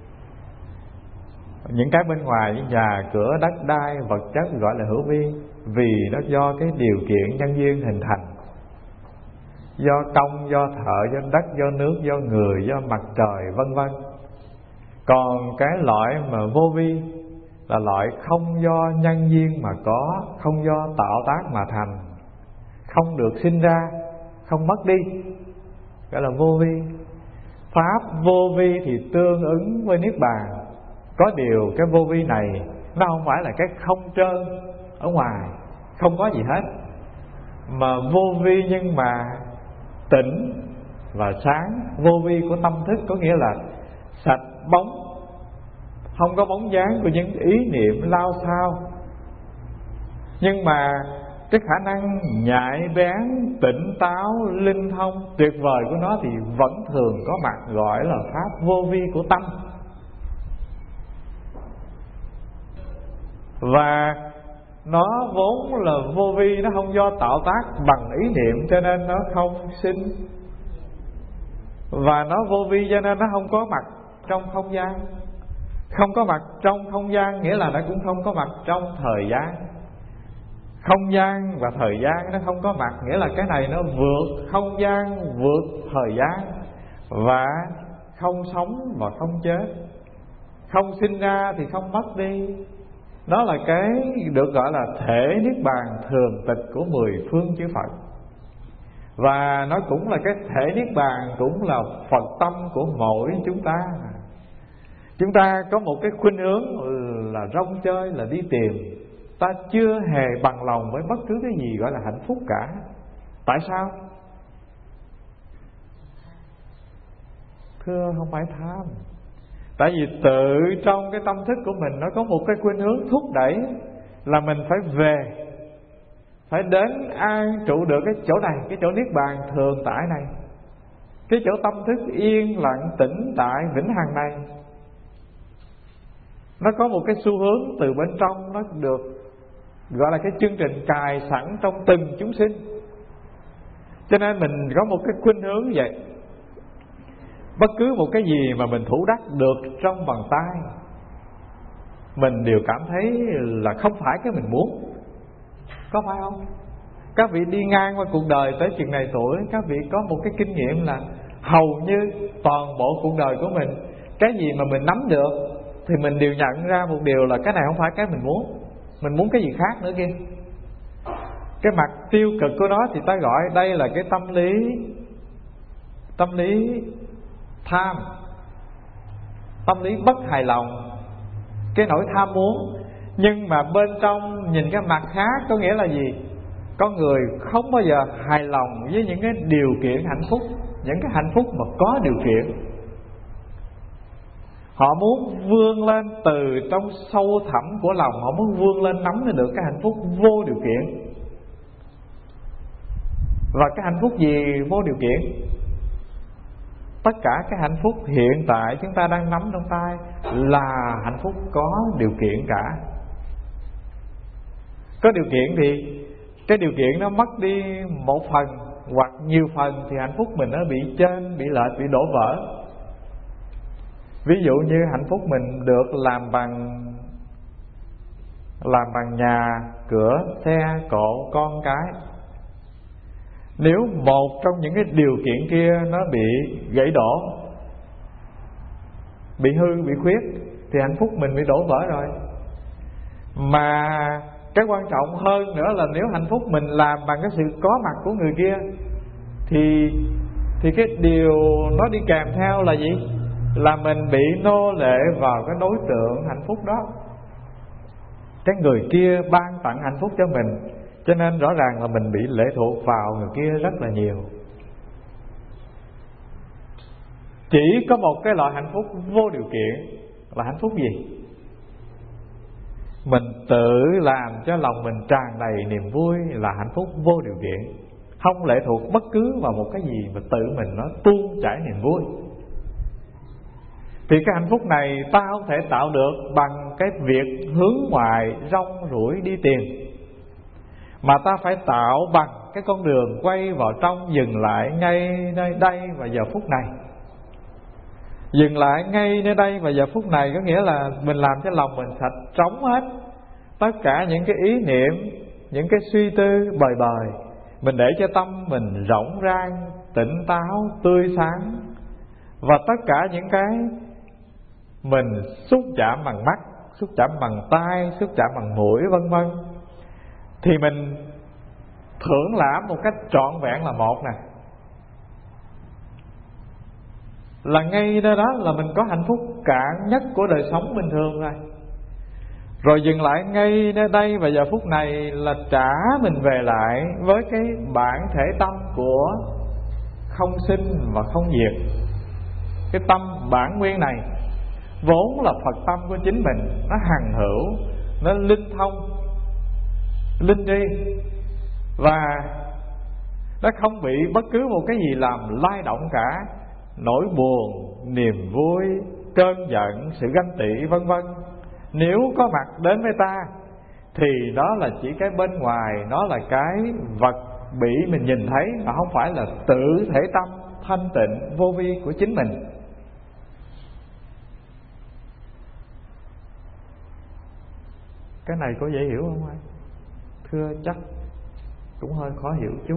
Những cái bên ngoài như nhà cửa đất đai vật chất gọi là hữu vi, vì nó do cái điều kiện nhân duyên hình thành, do công, do thợ, do đất, do nước, do người, do mặt trời vân vân. Còn cái loại mà vô vi là loại không do nhân duyên mà có, không do tạo tác mà thành, không được sinh ra, không mất đi, gọi là vô vi. Pháp vô vi thì tương ứng với niết bàn. Có điều cái vô vi này nó không phải là cái không trơn ở ngoài, không có gì hết, mà vô vi nhưng mà tỉnh và sáng. Vô vi của tâm thức có nghĩa là sạch bóng, không có bóng dáng của những ý niệm lao xao, nhưng mà cái khả năng nhạy bén, tỉnh táo, linh thông tuyệt vời của nó thì vẫn thường có mặt, gọi là pháp vô vi của tâm. Và nó vốn là vô vi, nó không do tạo tác bằng ý niệm, cho nên nó không sinh. Và nó vô vi cho nên nó không có mặt trong không gian. Không có mặt trong không gian nghĩa là nó cũng không có mặt trong thời gian. Không gian và thời gian nó không có mặt nghĩa là cái này nó vượt không gian, vượt thời gian, và không sống và không chết, không sinh ra thì không mất đi. Đó là cái được gọi là thể niết bàn thường tịch của 10 phương chư Phật. Và nó cũng là cái thể niết bàn, cũng là Phật tâm của mỗi chúng ta. Chúng ta có một cái khuynh hướng là rong chơi, là đi tìm. Ta chưa hề bằng lòng với bất cứ cái gì gọi là hạnh phúc cả. Tại sao? Thưa, không phải tham. Tại vì tự trong cái tâm thức của mình nó có một cái khuynh hướng thúc đẩy là mình phải về, phải đến an trụ được cái chỗ này, cái chỗ niết bàn thường tại này, cái chỗ tâm thức yên lặng tĩnh tại vĩnh hằng này. Nó có một cái xu hướng từ bên trong, nó được gọi là cái chương trình cài sẵn trong từng chúng sinh. Cho nên mình có một cái khuynh hướng vậy. Bất cứ một cái gì mà mình thủ đắc được trong bàn tay, mình đều cảm thấy là không phải cái mình muốn. Có phải không? Các vị đi ngang qua cuộc đời tới chừng này tuổi, các vị có một cái kinh nghiệm là Hầu như toàn bộ cuộc đời của mình, cái gì mà mình nắm được thì mình đều nhận ra một điều là cái này không phải cái mình muốn. Mình muốn cái gì khác nữa kia. Cái mặt tiêu cực của nó thì ta gọi đây là cái tâm lý tham, tâm lý bất hài lòng, cái nỗi tham muốn. Nhưng mà bên trong nhìn cái mặt khác có nghĩa là gì? Con người không bao giờ hài lòng với những cái điều kiện hạnh phúc, những cái hạnh phúc mà có điều kiện. Họ muốn vươn lên từ trong sâu thẳm của lòng, họ muốn vươn lên nắm được cái hạnh phúc vô điều kiện. Và cái hạnh phúc gì vô điều kiện? Tất cả cái hạnh phúc hiện tại chúng ta đang nắm trong tay là hạnh phúc có điều kiện cả. Có điều kiện thì cái điều kiện nó mất đi một phần hoặc nhiều phần thì hạnh phúc mình nó bị chênh, bị lệch, bị đổ vỡ. Ví dụ như hạnh phúc mình được làm bằng nhà, cửa, xe, cộ, con cái. Nếu một trong những cái điều kiện kia nó bị gãy đổ, bị hư, bị khuyết thì hạnh phúc mình bị đổ vỡ rồi. Mà cái quan trọng hơn nữa là nếu hạnh phúc mình làm bằng cái sự có mặt của người kia thì cái điều nó đi kèm theo là gì? Là mình bị nô lệ vào cái đối tượng hạnh phúc đó. Cái người kia ban tặng hạnh phúc cho mình, cho nên rõ ràng là mình bị lệ thuộc vào người kia rất là nhiều. Chỉ có một cái loại hạnh phúc vô điều kiện là hạnh phúc gì? Mình tự làm cho lòng mình tràn đầy niềm vui là hạnh phúc vô điều kiện, không lệ thuộc bất cứ vào một cái gì mà tự mình nó tuôn chảy niềm vui. Thì cái hạnh phúc này ta không thể tạo được bằng cái việc hướng ngoài rong ruổi đi tìm, mà ta phải tạo bằng cái con đường quay vào trong, dừng lại ngay nơi đây và giờ phút này. Dừng lại ngay nơi đây và giờ phút này có nghĩa là mình làm cho lòng mình sạch trống hết tất cả những cái ý niệm, những cái suy tư bời bời. Mình để cho tâm mình rộng rang, tỉnh táo, tươi sáng. Và tất cả những cái mình xúc chạm bằng mắt, xúc chạm bằng tai, xúc chạm bằng mũi vân vân thì mình thưởng lãm một cách trọn vẹn là một nè. Là ngay nơi đó là mình có hạnh phúc cạn nhất của đời sống bình thường rồi. Rồi dừng lại ngay nơi đây và giờ phút này là trả mình về lại với cái bản thể tâm của không sinh và không diệt. Cái tâm bản nguyên này vốn là Phật tâm của chính mình, nó hằng hữu, nó linh thông, linh tri, và nó không bị bất cứ một cái gì làm lay động cả. Nỗi buồn, niềm vui, cơn giận, sự ganh tị vân vân, nếu có mặt đến với ta thì đó là chỉ cái bên ngoài, nó là cái vật bị mình nhìn thấy, mà không phải là tự thể tâm thanh tịnh vô vi của chính mình. Cái này có dễ hiểu không anh? Thưa chắc cũng hơi khó hiểu chút.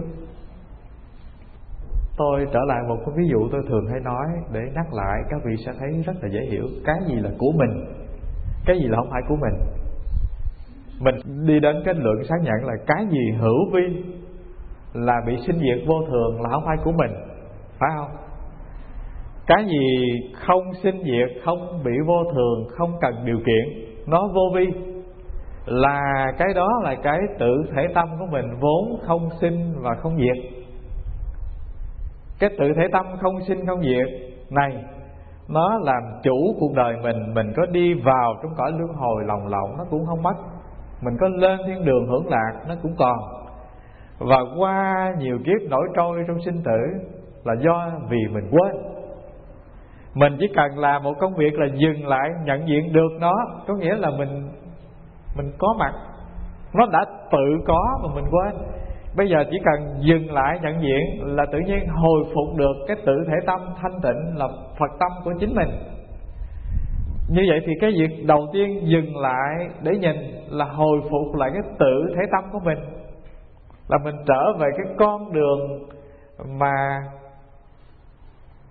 Tôi trở lại một cái ví dụ tôi thường hay nói để nhắc lại, các vị sẽ thấy rất là dễ hiểu. Cái gì là của mình, cái gì là không phải của mình. Mình đi đến cái lượng xác nhận là cái gì hữu vi là bị sinh diệt vô thường là không phải của mình, phải không? Cái gì không sinh diệt, không bị vô thường, không cần điều kiện, nó vô vi, là cái đó là cái tự thể tâm của mình vốn không sinh và không diệt. Cái tự thể tâm không sinh không diệt này, nó làm chủ cuộc đời mình có đi vào trong cõi luân hồi lòng lộng nó cũng không mất, mình có lên thiên đường hưởng lạc nó cũng còn. Và qua nhiều kiếp nổi trôi trong sinh tử là do vì mình quên. Mình chỉ cần làm một công việc là dừng lại nhận diện được nó, có nghĩa là mình có mặt, nó đã tự có mà mình quên. Bây giờ chỉ cần dừng lại nhận diện là tự nhiên hồi phục được cái tự thể tâm thanh tịnh là Phật tâm của chính mình. Như vậy thì cái việc đầu tiên dừng lại để nhìn là hồi phục lại cái tự thể tâm của mình, là mình trở về cái con đường mà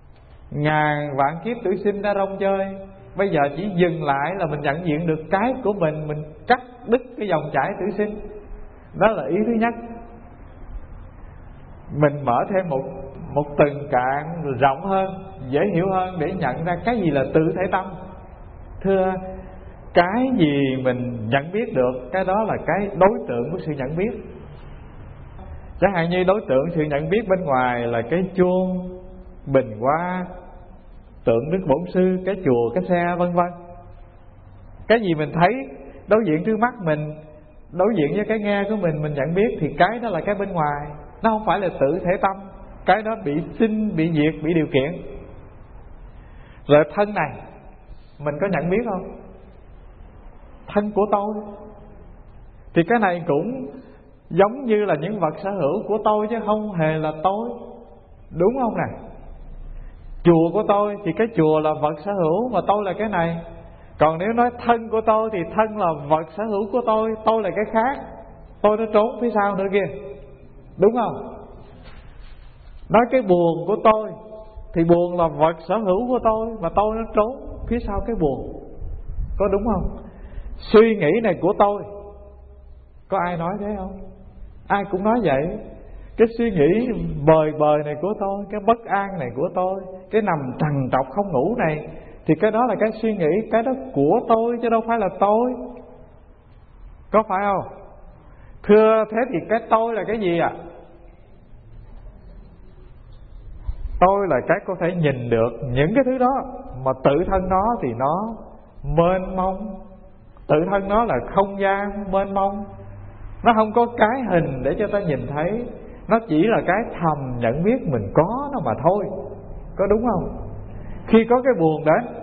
ngàn vạn kiếp tử sinh ra rong chơi, bây giờ chỉ dừng lại là mình nhận diện được cái của mình cắt đứt cái dòng chảy tử sinh. Đó là ý thứ nhất. Mình mở thêm một từng cạn rộng hơn, dễ hiểu hơn để nhận ra cái gì là tự thể tâm. Thưa, cái gì mình nhận biết được, cái đó là cái đối tượng của sự nhận biết. Chẳng hạn như đối tượng sự nhận biết bên ngoài là cái chuông, bình hoa, tượng Đức Bổn Sư, cái chùa, cái xe, vân vân. Cái gì mình thấy đối diện trước mắt mình, đối diện với cái nghe của mình nhận biết, thì cái đó là cái bên ngoài. Nó không phải là tự thể tâm. Cái đó bị sinh, bị diệt, bị điều kiện. Rồi thân này mình có nhận biết không? Thân của tôi, thì cái này cũng giống như là những vật sở hữu của tôi chứ không hề là tôi, đúng không nè? Chùa của tôi thì cái chùa là vật sở hữu, mà tôi là cái này. Còn nếu nói thân của tôi thì thân là vật sở hữu của tôi là cái khác. Tôi nó trốn phía sau nữa kia, đúng không? Nói cái buồn của tôi thì buồn là vật sở hữu của tôi, mà tôi nó trốn phía sau cái buồn, có đúng không? Suy nghĩ này của tôi, có ai nói thế không? Ai cũng nói vậy. Cái suy nghĩ bời bời này của tôi, cái bất an này của tôi, cái nằm trằn trọc không ngủ này, thì cái đó là cái suy nghĩ, cái đó của tôi chứ đâu phải là tôi, có phải không? Thưa, thế thì cái tôi là cái gì ạ? Tôi là cái có thể nhìn được những cái thứ đó, mà tự thân nó thì nó mênh mông. Tự thân nó là không gian mênh mông, nó không có cái hình để cho ta nhìn thấy. Nó chỉ là cái thầm nhận biết mình có nó mà thôi, có đúng không? Khi có cái buồn đến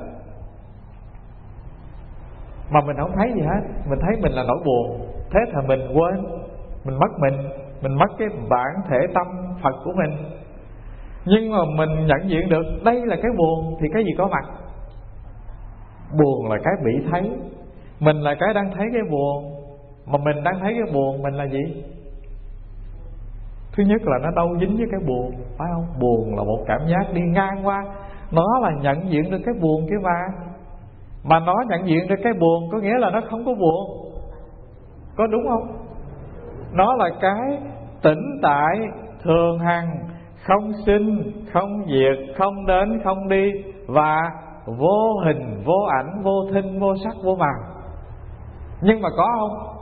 mà mình không thấy gì hết, mình thấy mình là nỗi buồn, thế thì mình quên, mình mất cái bản thể tâm Phật của mình. Nhưng mà mình nhận diện được đây là cái buồn, thì cái gì có mặt? Buồn là cái bị thấy. Mình là cái đang thấy cái buồn. Mà mình đang thấy cái buồn, mình là gì? Thứ nhất là nó đâu dính với cái buồn, phải không? Buồn là một cảm giác đi ngang qua, nó là nhận diện được cái buồn kia mà nó nhận diện được cái buồn có nghĩa là nó không có buồn, có đúng không? Nó là cái tĩnh tại, thường hằng, không sinh, không diệt, không đến, không đi, và vô hình, vô ảnh, vô thinh, vô sắc, vô màu. Nhưng mà có không?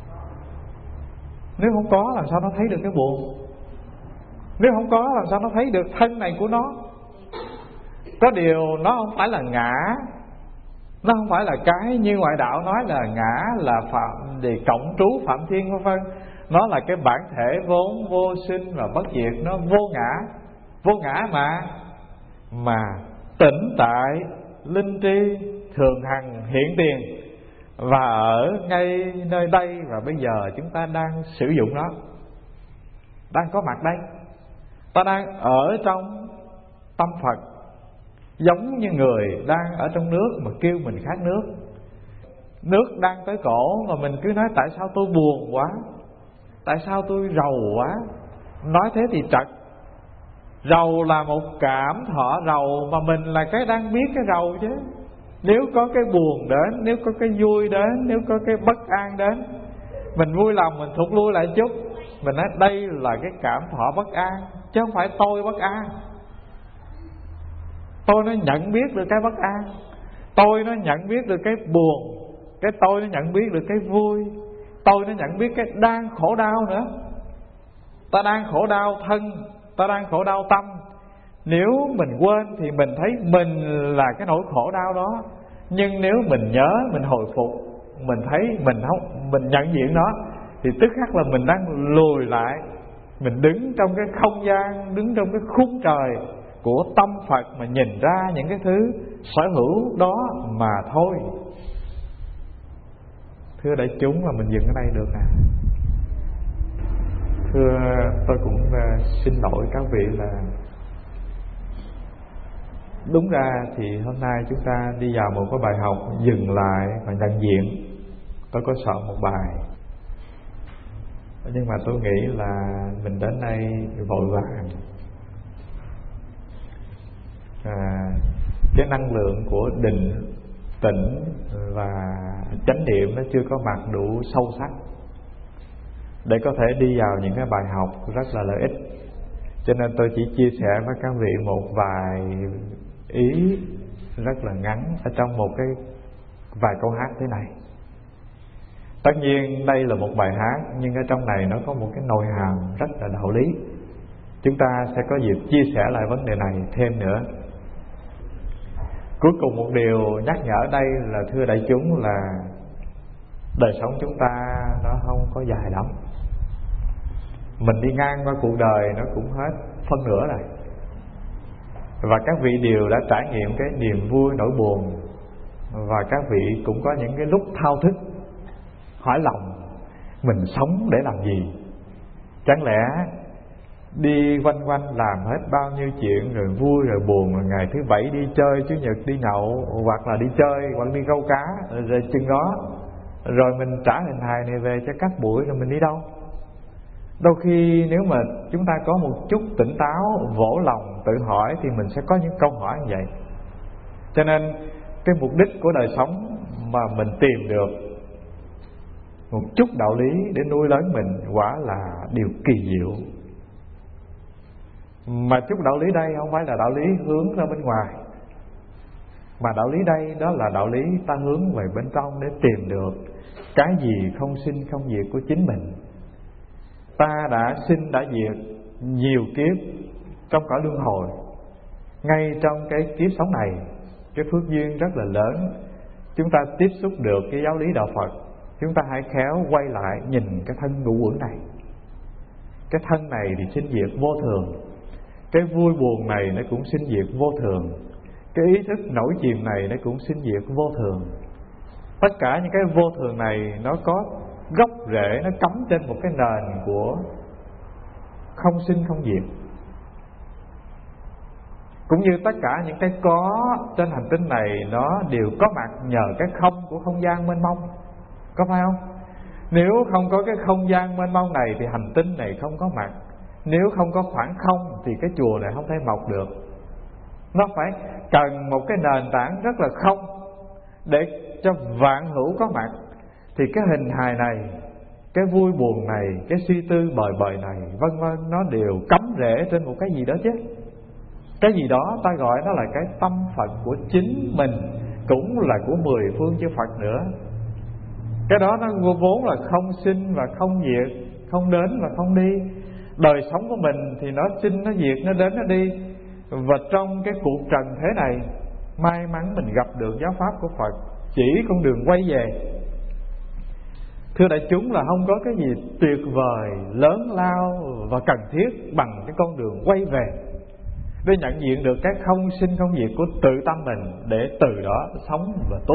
Nếu không có làm sao nó thấy được cái buồn? Nếu không có làm sao nó thấy được thân này của nó? Có điều nó không phải là ngã, nó không phải là cái như ngoại đạo nói là ngã là phạm để cộng trú phạm thiên vân vân. Nó là cái bản thể vốn vô sinh và bất diệt, nó vô ngã mà tĩnh tại, linh tri, thường hằng, hiện tiền, và ở ngay nơi đây và bây giờ chúng ta đang sử dụng nó, đang có mặt đây. Ta đang ở trong tâm Phật, giống như người đang ở trong nước mà kêu mình khát nước. Nước đang tới cổ mà mình cứ nói tại sao tôi buồn quá, tại sao tôi rầu quá. Nói thế thì trật. Rầu là một cảm thọ rầu, mà mình là cái đang biết cái rầu chứ. Nếu có cái buồn đến, nếu có cái vui đến, nếu có cái bất an đến, mình vui lòng mình thụt lui lại chút, mình nói đây là cái cảm thọ bất an, chứ không phải tôi bất an. Tôi nó nhận biết được cái bất an, tôi nó nhận biết được cái buồn, cái tôi nó nhận biết được cái vui, tôi nó nhận biết cái đang khổ đau nữa. Ta đang khổ đau thân, ta đang khổ đau tâm. Nếu mình quên thì mình thấy mình là cái nỗi khổ đau đó. Nhưng nếu mình nhớ, mình hồi phục, mình thấy mình nhận diện nó, thì tức khắc là mình đang lùi lại, mình đứng trong cái không gian, đứng trong cái khung trời của tâm Phật mà nhìn ra những cái thứ sở hữu đó mà thôi. Thưa đại chúng, là mình dừng ở đây được nè. Thưa, tôi cũng xin lỗi các vị là đúng ra thì hôm nay chúng ta đi vào một cái bài học dừng lại và nhận diện. Tôi có soạn một bài, nhưng mà tôi nghĩ là mình đến đây vội vàng, cái năng lượng của định, tĩnh và chánh niệm nó chưa có mặt đủ sâu sắc để có thể đi vào những cái bài học rất là lợi ích. Cho nên tôi chỉ chia sẻ với các vị một vài ý rất là ngắn ở trong một cái vài câu hát thế này. Tất nhiên đây là một bài hát, nhưng ở trong này nó có một cái nội hàm rất là đạo lý. Chúng ta sẽ có dịp chia sẻ lại vấn đề này thêm nữa. Cuối cùng một điều nhắc nhở đây là, thưa đại chúng, là đời sống chúng ta nó không có dài lắm. Mình đi ngang qua cuộc đời nó cũng hết phân nửa rồi. Và các vị đều đã trải nghiệm cái niềm vui nỗi buồn. Và các vị cũng có những cái lúc thao thức, hỏi lòng mình sống để làm gì. Chẳng lẽ đi quanh quanh làm hết bao nhiêu chuyện, rồi vui rồi buồn, rồi ngày thứ bảy đi chơi, chủ nhật đi nhậu, hoặc là đi chơi, hoặc đi câu cá, rồi chừng đó rồi mình trả hình hài này về cho các buổi, rồi mình đi đâu? Đôi khi nếu mà chúng ta có một chút tỉnh táo, vỗ lòng tự hỏi, thì mình sẽ có những câu hỏi như vậy. Cho nên cái mục đích của đời sống mà mình tìm được một chút đạo lý để nuôi lớn mình quả là điều kỳ diệu. Mà chút đạo lý đây không phải là đạo lý hướng ra bên ngoài, mà đạo lý đây đó là đạo lý ta hướng về bên trong để tìm được cái gì không sinh không diệt của chính mình. Ta đã sinh đã diệt nhiều kiếp trong cõi luân hồi. Ngay trong cái kiếp sống này, cái phước duyên rất là lớn, chúng ta tiếp xúc được cái giáo lý đạo Phật. Chúng ta hãy khéo quay lại nhìn cái thân ngũ uẩn này. Cái thân này thì sinh diệt vô thường. Cái vui buồn này nó cũng sinh diệt vô thường. Cái ý thức nổi chìm này nó cũng sinh diệt vô thường. Tất cả những cái vô thường này nó có gốc rễ, nó cắm trên một cái nền của không sinh không diệt. Cũng như tất cả những cái có trên hành tinh này nó đều có mặt nhờ cái không của không gian mênh mông. Có phải không? Nếu không có cái không gian mênh mông này thì hành tinh này không có mặt. Nếu không có khoảng không thì cái chùa này không thể mọc được. Nó phải cần một cái nền tảng rất là không để cho vạn hữu có mặt. Thì cái hình hài này, cái vui buồn này, cái suy tư bời bời này, vân vân, nó đều cắm rễ trên một cái gì đó chứ. Cái gì đó ta gọi nó là cái tâm Phật của chính mình, cũng là của 10 phương chư Phật nữa. Cái đó nó vốn là không sinh và không diệt, không đến và không đi. Đời sống của mình thì nó sinh, nó diệt, nó đến, nó đi. Và trong cái cuộc trần thế này, may mắn mình gặp được giáo pháp của Phật, chỉ con đường quay về. Thưa đại chúng, là không có cái gì tuyệt vời, lớn lao và cần thiết bằng cái con đường quay về, để nhận diện được cái không sinh không diệt của tự tâm mình, để từ đó sống và tu.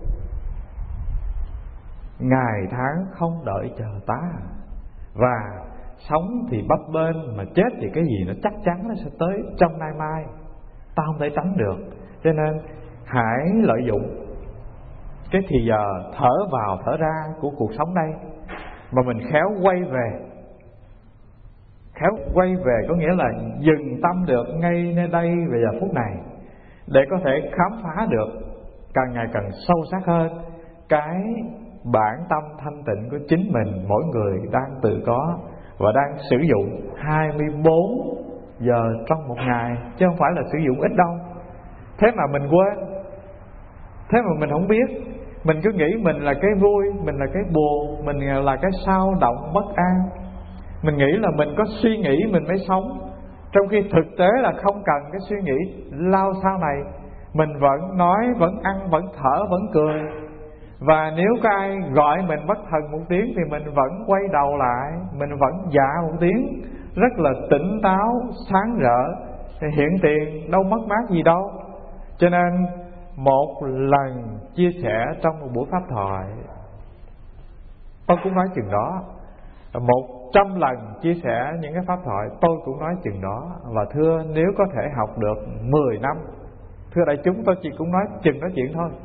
Ngày tháng không đợi chờ ta, và sống thì bấp bênh, mà chết thì cái gì nó chắc chắn nó sẽ tới trong nay mai, ta không thể tránh được. Cho nên hãy lợi dụng cái thì giờ thở vào thở ra của cuộc sống đây, mà mình khéo quay về. Khéo quay về có nghĩa là dừng tâm được ngay nơi đây về giờ phút này, để có thể khám phá được càng ngày càng sâu sắc hơn cái bản tâm thanh tịnh của chính mình, mỗi người đang tự có và đang sử dụng 24 giờ trong một ngày, chứ không phải là sử dụng ít đâu. Thế mà mình quên, thế mà mình không biết. Mình cứ nghĩ mình là cái vui, mình là cái buồn, mình là cái sao động bất an. Mình nghĩ là mình có suy nghĩ mình mới sống, trong khi thực tế là không cần cái suy nghĩ lao sao này. Mình vẫn nói, vẫn ăn, vẫn thở, vẫn cười. Và nếu có ai gọi mình bất thần một tiếng thì mình vẫn quay đầu lại, mình vẫn dạ một tiếng, rất là tỉnh táo, sáng rỡ, hiện tiền, đâu mất mát gì đâu. Cho nên một lần chia sẻ trong một buổi pháp thoại, tôi cũng nói chừng đó. 100 lần chia sẻ những cái pháp thoại, tôi cũng nói chừng đó. Và thưa, nếu có thể học được 10 năm, thưa đại chúng, tôi chỉ cũng nói chừng nói chuyện thôi.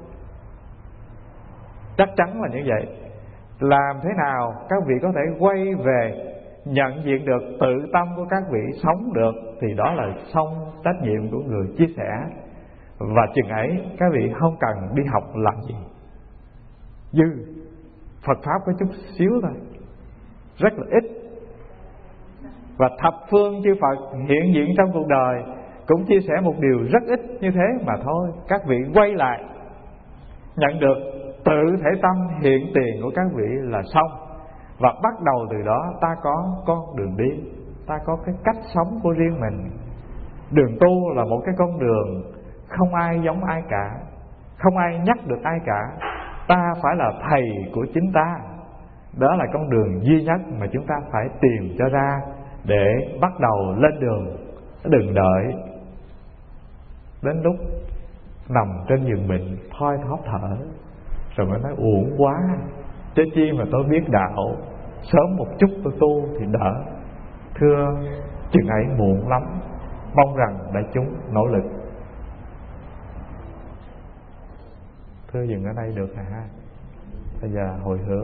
Chắc chắn là như vậy. Làm thế nào các vị có thể quay về nhận diện được tự tâm của các vị sống được, thì đó là xong trách nhiệm của người chia sẻ. Và chừng ấy các vị không cần đi học làm gì. Dư Phật Pháp có chút xíu thôi, rất là ít. Và thập phương chư Phật hiện diện trong cuộc đời cũng chia sẻ một điều rất ít như thế mà thôi. Các vị quay lại nhận được tự thể tâm hiện tiền của các vị là xong. Và bắt đầu từ đó ta có con đường đi, ta có cái cách sống của riêng mình. Đường tu là một cái con đường không ai giống ai cả, không ai nhắc được ai cả. Ta phải là thầy của chính ta. Đó là con đường duy nhất mà chúng ta phải tìm cho ra để bắt đầu lên đường. Đừng đợi đến lúc nằm trên giường bệnh thoi thóp thở rồi mới nói uổng quá, chứ chi mà tôi biết đạo, sớm một chút tôi tu thì đỡ. Thưa, chừng ấy muộn lắm. Mong rằng đại chúng nỗ lực. Thưa dừng ở đây được hả? Bây giờ hồi hướng.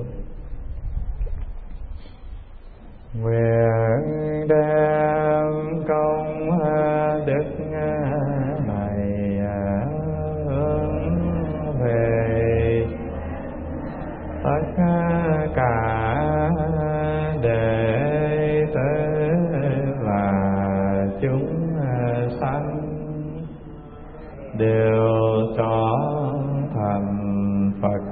Nguyện đem công đức này hướng về tất cả đệ tử và chúng sanh đều cho thành Phật